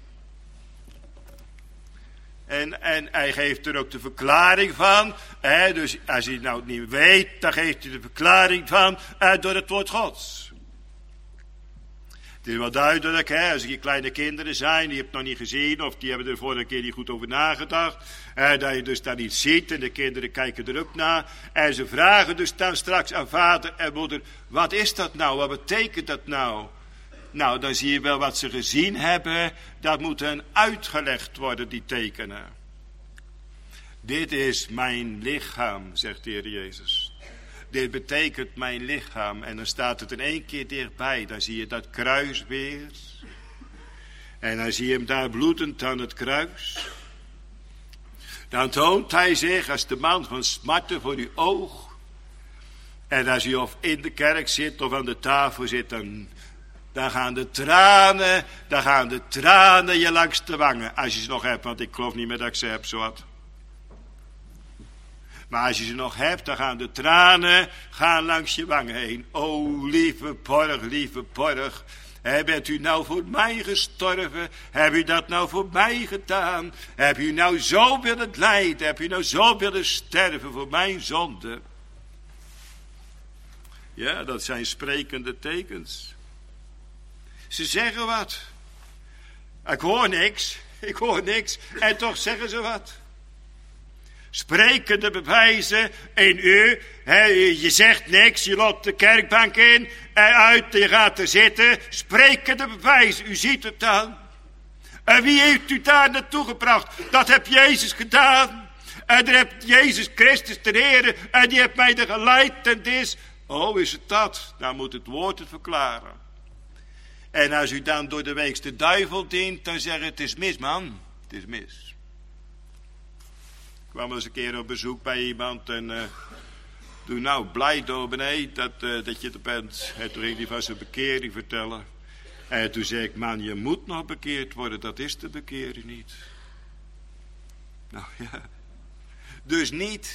En hij geeft er ook de verklaring van. Dus als hij het nou niet weet, dan geeft hij de verklaring van door het woord Gods. Het is wel duidelijk, als er kleine kinderen zijn, die heb het nog niet gezien, of die hebben er vorige keer niet goed over nagedacht. Dat je dus dat niet ziet, en de kinderen kijken er ook naar. En ze vragen dus dan straks aan vader en moeder, wat is dat nou, wat betekent dat nou? Nou, dan zie je wel wat ze gezien hebben, dat moet hen uitgelegd worden, die tekenen. Dit is mijn lichaam, zegt de Heer Jezus. Dit betekent mijn lichaam. En dan staat het in 1 keer dichtbij. Dan zie je dat kruis weer. En dan zie je hem daar bloedend aan het kruis. Dan toont hij zich als de man van smarten voor uw oog. En als u of in de kerk zit of aan de tafel zit, dan gaan de tranen je langs de wangen. Als je ze nog hebt, want ik geloof niet meer dat ik ze heb, zowat. Maar als je ze nog hebt, dan gaan de tranen langs je wangen heen. O, lieve borg. Bent u nou voor mij gestorven? Heb u dat nou voor mij gedaan? Heb u nou zo willen lijden? Heb u nou zo willen sterven voor mijn zonde? Ja, dat zijn sprekende tekens. Ze zeggen wat. Ik hoor niks. En toch zeggen ze wat. Sprekende bewijzen in u. Je zegt niks, je loopt de kerkbank in en uit, je gaat er zitten. Sprekende bewijzen, u ziet het dan. En wie heeft u daar naartoe gebracht? Dat heb Jezus gedaan. En daar heeft Jezus Christus de Heer, en die heeft mij er geleid en dit. Oh, is het dat? Dan moet het woord het verklaren. En als u dan door de week de duivel dient, dan zeg je, het is mis, man. Het is mis. Ik kwam eens een keer op bezoek bij iemand en doe nou blij dominee dat je er bent. En toen ging hij van zijn bekering vertellen. En toen zei ik, man, je moet nog bekeerd worden, dat is de bekering niet. Nou ja, dus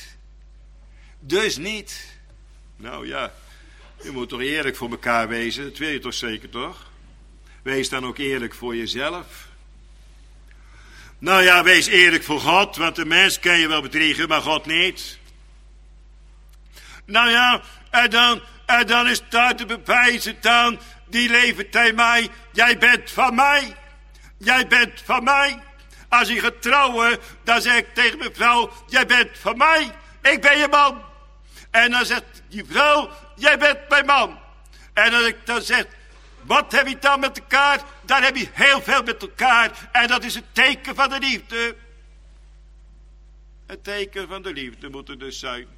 niet. Nou ja, je moet toch eerlijk voor elkaar wezen, dat wil je toch zeker toch? Wees dan ook eerlijk voor jezelf. Nou ja, wees eerlijk voor God, want de mens kan je wel bedriegen, maar God niet. Nou ja, en dan is daar te bewijzen dan, die levert hij mij, jij bent van mij. Als je gaat trouwen, dan zeg ik tegen mijn vrouw, jij bent van mij, ik ben je man. En dan zegt die vrouw, jij bent mijn man. En als ik dan zeg, wat heb je dan met elkaar? Dan heb je heel veel met elkaar. En dat is het teken van de liefde. Het teken van de liefde moet er dus zijn.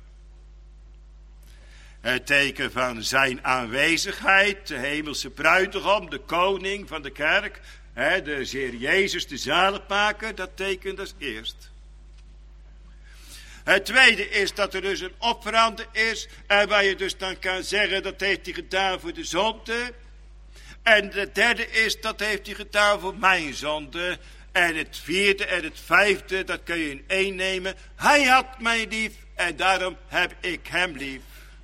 Het teken van zijn aanwezigheid, de hemelse bruidegom, de koning van de kerk, de Heer Jezus, de zaligmaker, dat teken dat is eerst. Het tweede is dat er dus een offerande is, en waar je dus dan kan zeggen, dat heeft hij gedaan voor de zonde. En het derde is, dat heeft hij gedaan voor mijn zonde. En het vierde en het vijfde, dat kun je in één nemen. Hij had mij lief en daarom heb ik hem lief.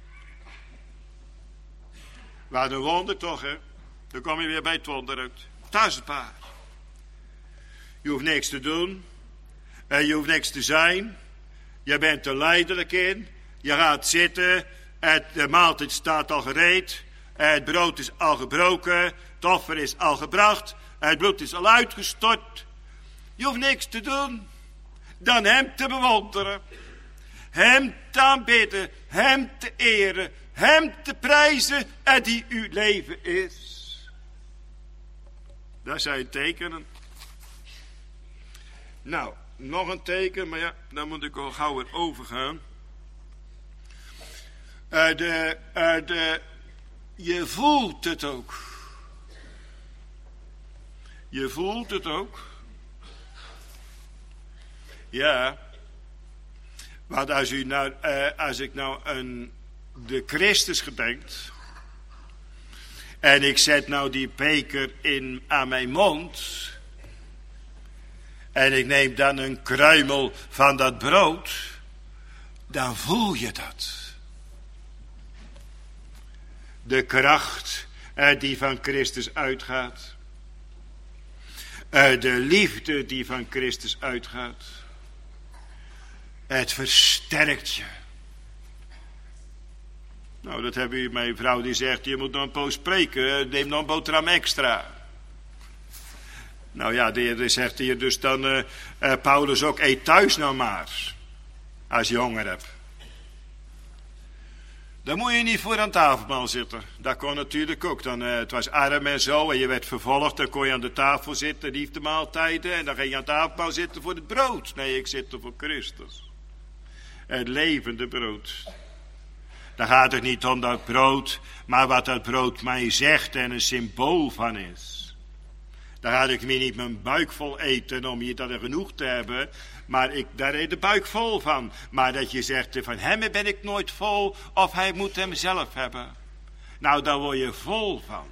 Wat een wonder toch, hè? Dan kom je weer bij het wonder uit. Dat is het waar. Je hoeft niks te doen. En je hoeft niks te zijn. Je bent er lijdelijk in. Je gaat zitten. De maaltijd staat al gereed. Het brood is al gebroken. Het offer is al gebracht. Het bloed is al uitgestort. Je hoeft niks te doen. Dan hem te bewonderen. Hem te aanbidden. Hem te eren. Hem te prijzen. En die uw leven is. Dat zijn tekenen. Nou, nog een teken. Maar ja, dan moet ik al gauw weer overgaan. Je voelt het ook. Je voelt het ook. Ja. Want als ik nou de Christus gedenkt. En ik zet nou die beker aan mijn mond. En ik neem dan een kruimel van dat brood. Dan voel je dat. De kracht die van Christus uitgaat. De liefde die van Christus uitgaat. Het versterkt je. Nou, dat heb u, mijn vrouw die zegt, je moet nog een poos spreken, neem nog een boterham extra. Nou ja, de zegt hier dus dan, Paulus ook, eet thuis nou maar, als je honger hebt. Dan moet je niet voor aan het avondmaal zitten. Dat kon natuurlijk ook. Het was arm en zo en je werd vervolgd. Dan kon je aan de tafel zitten, liefdemaaltijden. En dan ging je aan het avondmaal zitten voor het brood. Nee, ik zit er voor Christus. Het levende brood. Dan gaat het niet om dat brood, maar wat dat brood mij zegt en een symbool van is. Dan ga ik me niet mijn buik vol eten om je dat er genoeg te hebben, maar daar is de buik vol van. Maar dat je zegt, van hem ben ik nooit vol, of hij moet hem zelf hebben. Nou, daar word je vol van.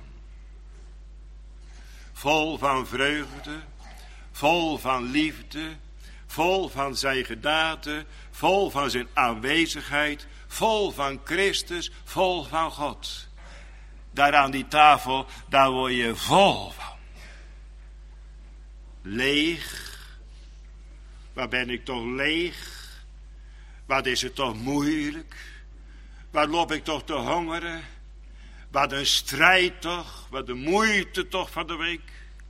Vol van vreugde, vol van liefde, vol van zijn genade, vol van zijn aanwezigheid, vol van Christus, vol van God. Daar aan die tafel, daar word je vol van. Leeg. Waar ben ik toch leeg? Wat is het toch moeilijk? Waar loop ik toch te hongeren? Wat een strijd toch? Wat een moeite toch van de week?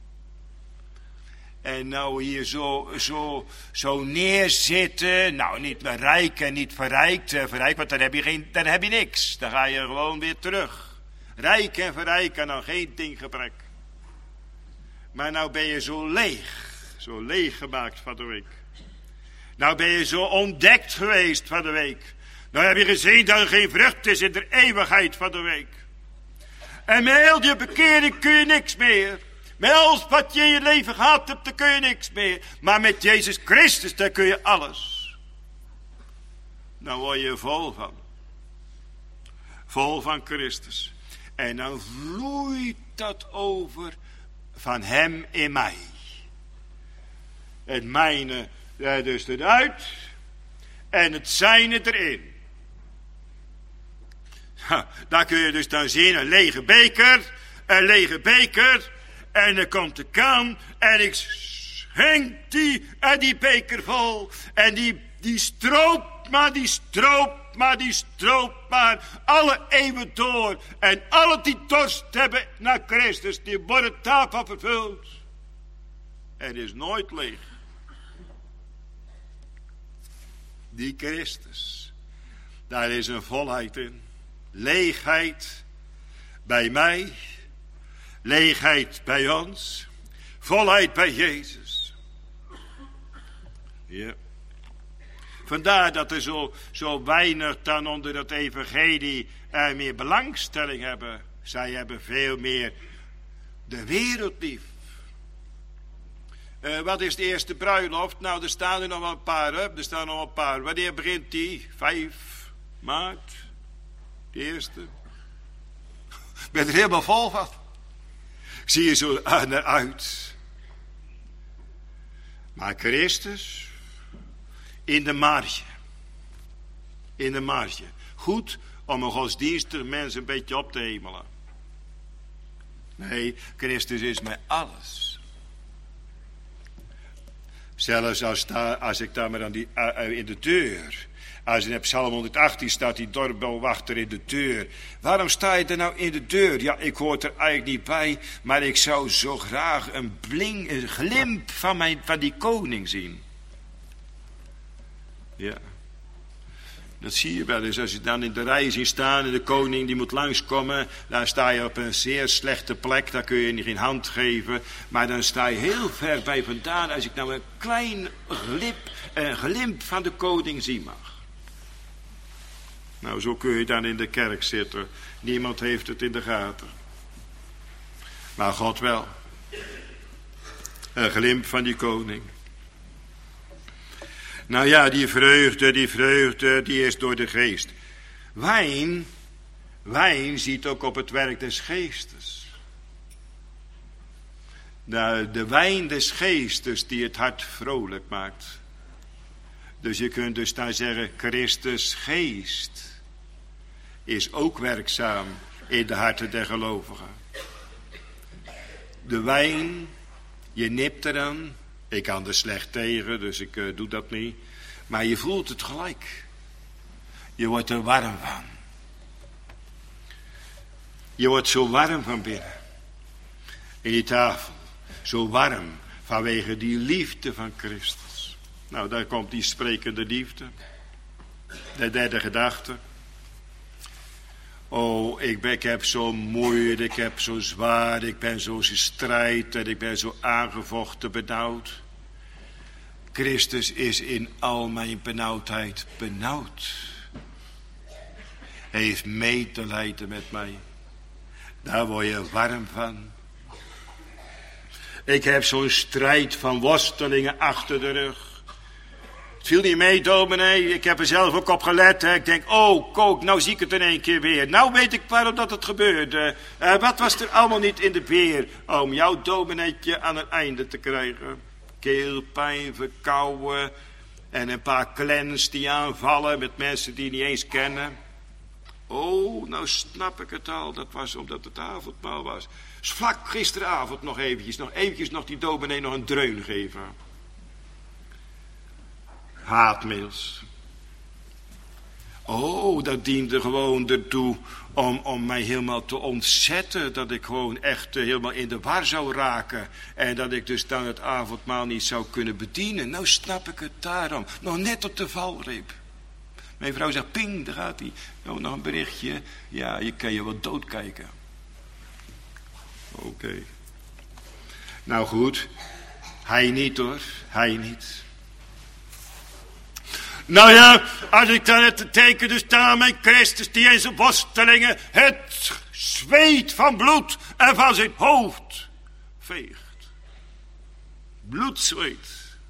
En nou hier zo neerzitten. Nou, niet meer rijk en niet verrijkt. Verrijkt, want dan heb je niks. Dan ga je gewoon weer terug. Rijk en verrijkt en dan geen dinggebrek. Maar nou ben je zo leeg. Zo leeg gemaakt van de week. Nou ben je zo ontdekt geweest van de week. Nou heb je gezien dat er geen vrucht is in de eeuwigheid van de week. En met heel je bekering kun je niks meer. Met alles wat je in je leven gehad hebt, dan kun je niks meer. Maar met Jezus Christus, daar kun je alles. Dan word je vol van. Vol van Christus. En dan vloeit dat over van hem in mij. Het mijne dus eruit. En het zijne erin. Daar kun je dus dan zien, een lege beker. Een lege beker. En dan komt de kan. En ik schenk die beker vol. En die stroopt maar. Alle eeuwen door. En alle die dorst hebben naar Christus. Die worden daarvan vervuld. Het is nooit leeg. die Christus. Daar is een volheid in. Leegheid bij mij. Leegheid bij ons. Volheid bij Jezus. Ja. Vandaar dat er zo weinig dan onder dat evangelie meer belangstelling hebben. Zij hebben veel meer de wereld lief. Wat is de eerste bruiloft? Nou, er staan er nog wel een paar op. Er staan nog een paar. Wanneer begint die? 5 maart. De eerste. Ik ben er helemaal vol van. Ik zie je zo naar uit. Maar Christus, in de marge. In de marge. Goed om een godsdienstig mens een beetje op te hemelen. Nee, Christus is mij alles. Zelfs als ik daar maar in de deur. Als in Psalm 118 staat die doorbelwachter in de deur. Waarom sta je er nou in de deur? Ja, ik hoor er eigenlijk niet bij. Maar ik zou zo graag een glimp van die koning zien. Ja. Dat zie je wel eens. Als je dan in de rij ziet staan en de koning die moet langskomen. Dan sta je op een zeer slechte plek. Daar kun je geen hand geven. Maar dan sta je heel ver bij vandaan. Als ik nou een klein glimp van de koning zien mag. Nou, zo kun je dan in de kerk zitten. Niemand heeft het in de gaten. Maar God wel. Een glimp van die koning. Nou ja, die vreugde, die is door de geest. Wijn ziet ook op het werk des geestes. Nou, de wijn des geestes die het hart vrolijk maakt. Dus je kunt dus dan zeggen, Christus geest is ook werkzaam in de harten der gelovigen. De wijn, je nipt eraan. Ik kan er slecht tegen, dus ik doe dat niet. Maar je voelt het gelijk. Je wordt er warm van. Je wordt zo warm van binnen. In die tafel. Zo warm vanwege die liefde van Christus. Nou, daar komt die sprekende liefde. De derde gedachte. Oh, ik heb zo moeilijk, ik heb zo zwaar, ik ben zo gestrijd en ik ben zo aangevochten, benauwd. Christus is in al mijn benauwdheid benauwd. Hij heeft medelijden met mij. Daar word je warm van. Ik heb zo'n strijd van worstelingen achter de rug. Het viel niet mee, dominee. Ik heb er zelf ook op gelet. Hè. Ik denk, oh, kook, nou zie ik het in één keer weer. Nou weet ik waarom dat het gebeurde. Wat was er allemaal niet in de beer om jouw domineetje aan het einde te krijgen? Keelpijn, verkouden en een paar clans die aanvallen met mensen die niet eens kennen. Oh, nou snap ik het al. Dat was omdat het avondmaal was. Dus vlak gisteravond nog eventjes die dominee nog een dreun geven. Haatmails. Oh, dat diende gewoon ertoe om mij helemaal te ontzetten. Dat ik gewoon echt helemaal in de war zou raken. En dat ik dus dan het avondmaal niet zou kunnen bedienen. Nou snap ik het daarom. Nog net op de valreep. Mijn vrouw zegt, ping, daar gaat hij. Nou, nog een berichtje. Ja, je kan je wel doodkijken. Oké. Nou goed. Hij niet hoor. Hij niet. Nou ja, als ik dan het teken dus staan met Christus die in zijn worstelingen het zweet van bloed en van zijn hoofd veegt. Bloedzweet.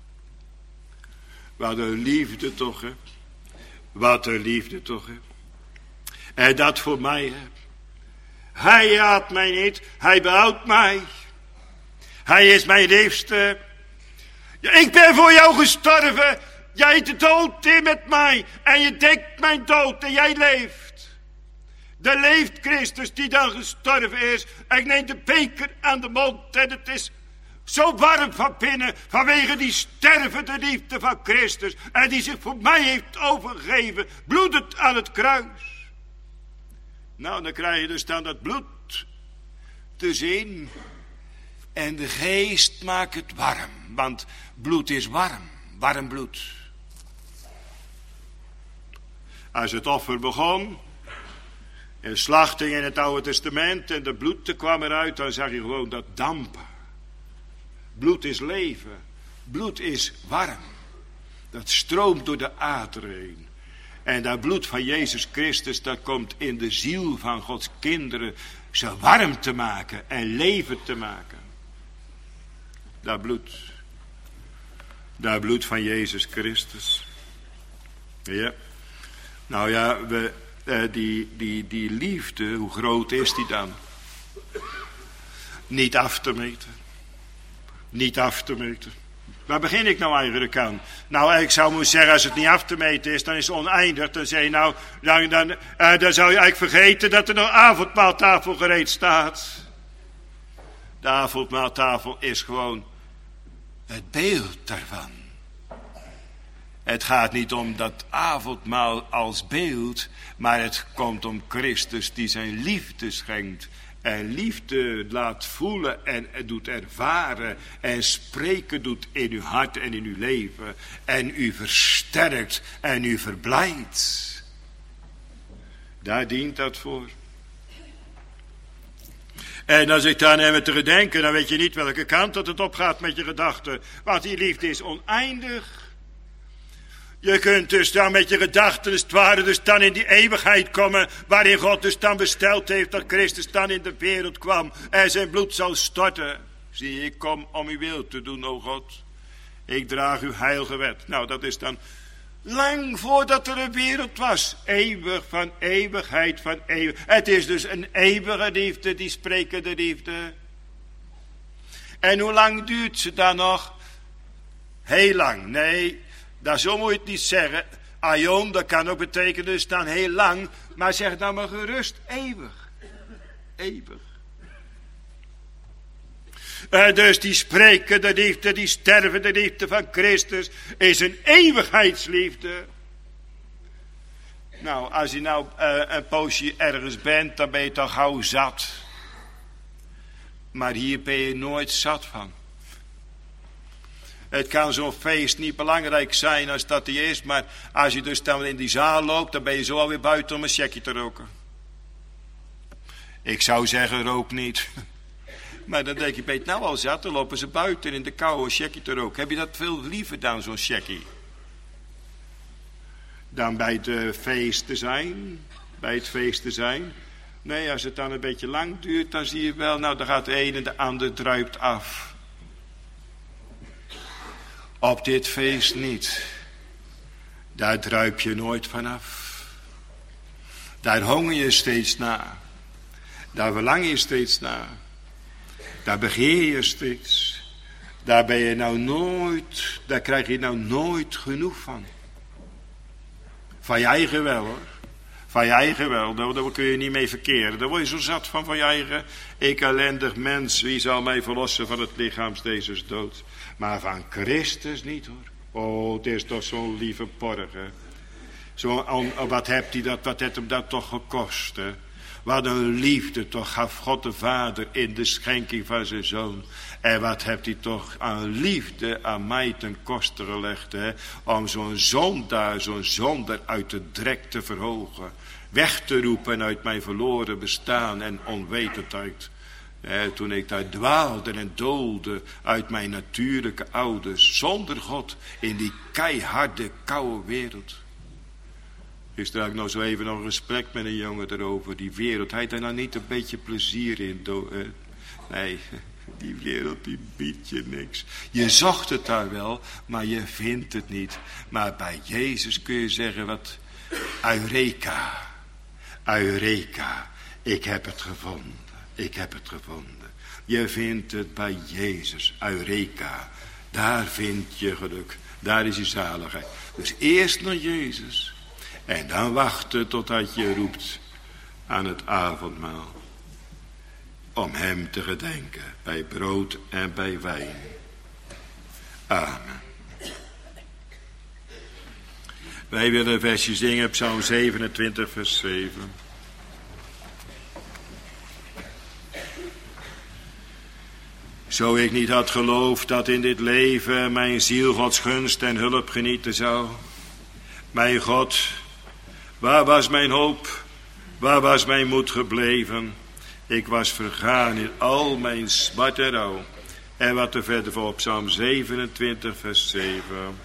Wat een liefde toch, hè. Wat een liefde toch, hè. En dat voor mij, hè. Hij haat mij niet, hij behoudt mij. Hij is mijn liefste. Ja, ik ben voor jou gestorven. Jij de dood in met mij. En je denkt mijn dood en jij leeft. Er leeft Christus die dan gestorven is. En ik neem de beker aan de mond. En het is zo warm van binnen. Vanwege die stervende liefde van Christus. En die zich voor mij heeft overgegeven. Bloedend aan het kruis. Nou, dan krijg je dus dan dat bloed te zien. En de geest maakt het warm. Want bloed is warm. Warm bloed. Als het offer begon, een slachting in het Oude Testament en de bloed kwam eruit, dan zag je gewoon dat dampen. Bloed is leven, bloed is warm. Dat stroomt door de aderen heen. En dat bloed van Jezus Christus, dat komt in de ziel van Gods kinderen ze warm te maken en leven te maken. Dat bloed van Jezus Christus. Ja. Nou ja, die liefde, hoe groot is die dan? Niet af te meten. Niet af te meten. Waar begin ik nou eigenlijk aan? Nou, ik zou moeten zeggen, als het niet af te meten is, dan is het oneindig. Dan zeg je nou, dan zou je eigenlijk vergeten dat er nog avondmaaltafel gereed staat. De avondmaaltafel is gewoon het beeld daarvan. Het gaat niet om dat avondmaal als beeld, maar het komt om Christus die zijn liefde schenkt. En liefde laat voelen en doet ervaren en spreken doet in uw hart en in uw leven. En u versterkt en u verblijdt. Daar dient dat voor. En als ik dan heb te gedenken, dan weet je niet welke kant dat het opgaat met je gedachten. Want die liefde is oneindig. Je kunt dus dan met je gedachten, dus het ware, dus dan in die eeuwigheid komen, waarin God dus dan besteld heeft dat Christus dan in de wereld kwam en zijn bloed zal storten. Zie, ik kom om uw wil te doen, o God. Ik draag uw heilige wet. Nou, dat is dan lang voordat er een wereld was. Eeuwig van eeuwigheid van eeuwig. Het is dus een eeuwige liefde, die sprekende liefde. En hoe lang duurt ze dan nog? Heel lang, nee. Dat zo moet je het niet zeggen. Aion, dat kan ook betekenen dus dan heel lang. Maar zeg dan maar gerust eeuwig. Eeuwig. Dus die sprekende liefde, die stervende liefde van Christus is een eeuwigheidsliefde. Nou, als je nou een poosje ergens bent, dan ben je toch gauw zat. Maar hier ben je nooit zat van. Het kan zo'n feest niet belangrijk zijn als dat die is. Maar als je dus dan in die zaal loopt, dan ben je zo alweer buiten om een checkje te roken. Ik zou zeggen, rook niet. Maar dan denk je, ben je het nou al zat? Dan lopen ze buiten in de kou een checkje te roken. Heb je dat veel liever dan, zo'n checkje? Dan bij het feest te zijn. Bij het feest te zijn. Nee, als het dan een beetje lang duurt, dan zie je wel, nou dan gaat de ene en de ander druipt af. Op dit feest niet. Daar druip je nooit vanaf. Daar honger je steeds naar. Daar verlang je steeds naar. Daar begeer je steeds. Daar ben je nou nooit, daar krijg je nou nooit genoeg van. Van je eigen wel hoor. Van je eigen wel, daar kun je niet mee verkeren. Daar word je zo zat van je eigen. Ik ellendig mens, wie zal mij verlossen van het lichaams deze dood? Maar van Christus niet hoor. Oh, het is toch zo'n lieve porger. Wat heeft hem dat toch gekost, hè? Wat een liefde toch gaf God de Vader in de schenking van zijn Zoon. En wat heeft hij toch aan liefde aan mij ten koste gelegd, hè? Om zo'n zondaar uit de drek te verhogen. Weg te roepen uit mijn verloren bestaan en onwetendheid. Toen ik daar dwaalde en doolde uit mijn natuurlijke ouders. Zonder God in die keiharde, koude wereld. Gisteren had ik nog zo even nog een gesprek met een jongen erover. Die wereld, hij had daar nou niet een beetje plezier in. Nee, die wereld die biedt je niks. Je zocht het daar wel, maar je vindt het niet. Maar bij Jezus kun je zeggen wat? Eureka. Eureka. Ik heb het gevonden. Ik heb het gevonden. Je vindt het bij Jezus. Eureka. Daar vind je geluk. Daar is je zaligheid. Dus eerst naar Jezus. En dan wachten totdat je roept aan het avondmaal. Om hem te gedenken. Bij brood en bij wijn. Amen. Wij willen een versje zingen. Psalm 27 vers 7. Zo ik niet had geloofd dat in dit leven mijn ziel Gods gunst en hulp genieten zou. Mijn God, Waar was mijn hoop? Waar was mijn moed gebleven? Ik was vergaan in al mijn smart en rouw. En wat er verder voor op Psalm 27 vers 7.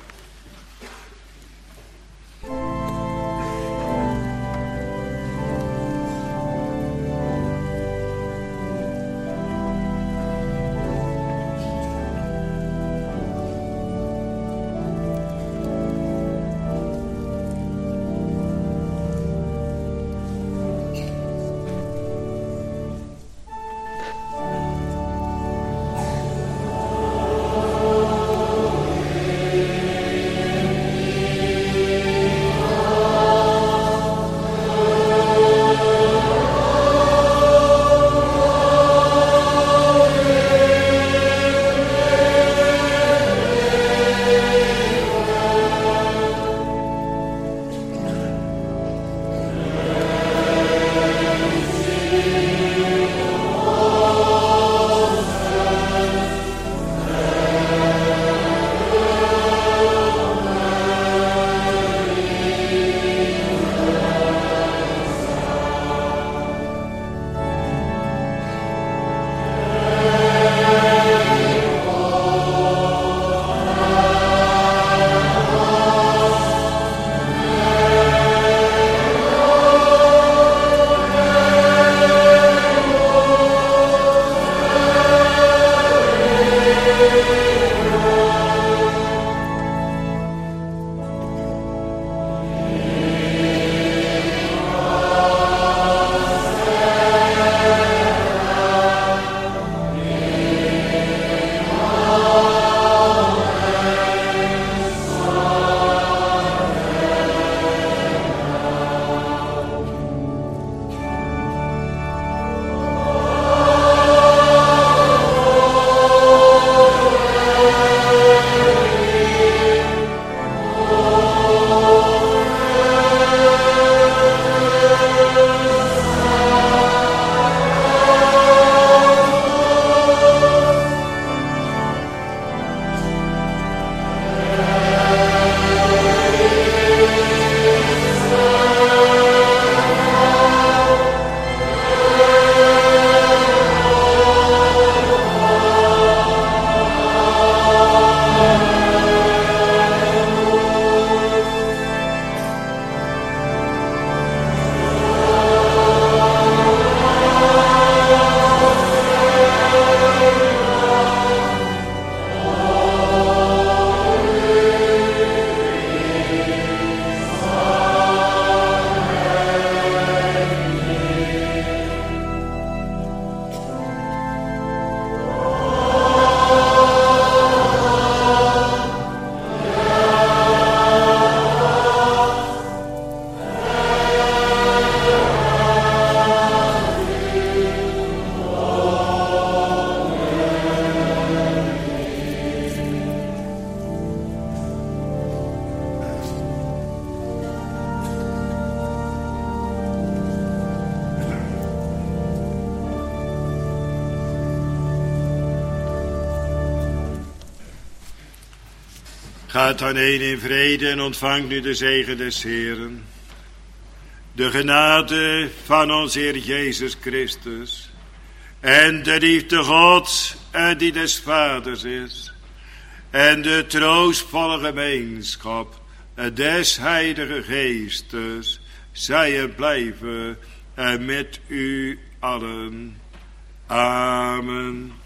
Gaat dan heen in vrede en ontvangt nu de zegen des Heeren. De genade van ons Heer Jezus Christus. En de liefde Gods en die des Vaders is. En de troostvolle gemeenschap des Heilige Geestes. Zij en blijven met u allen. Amen.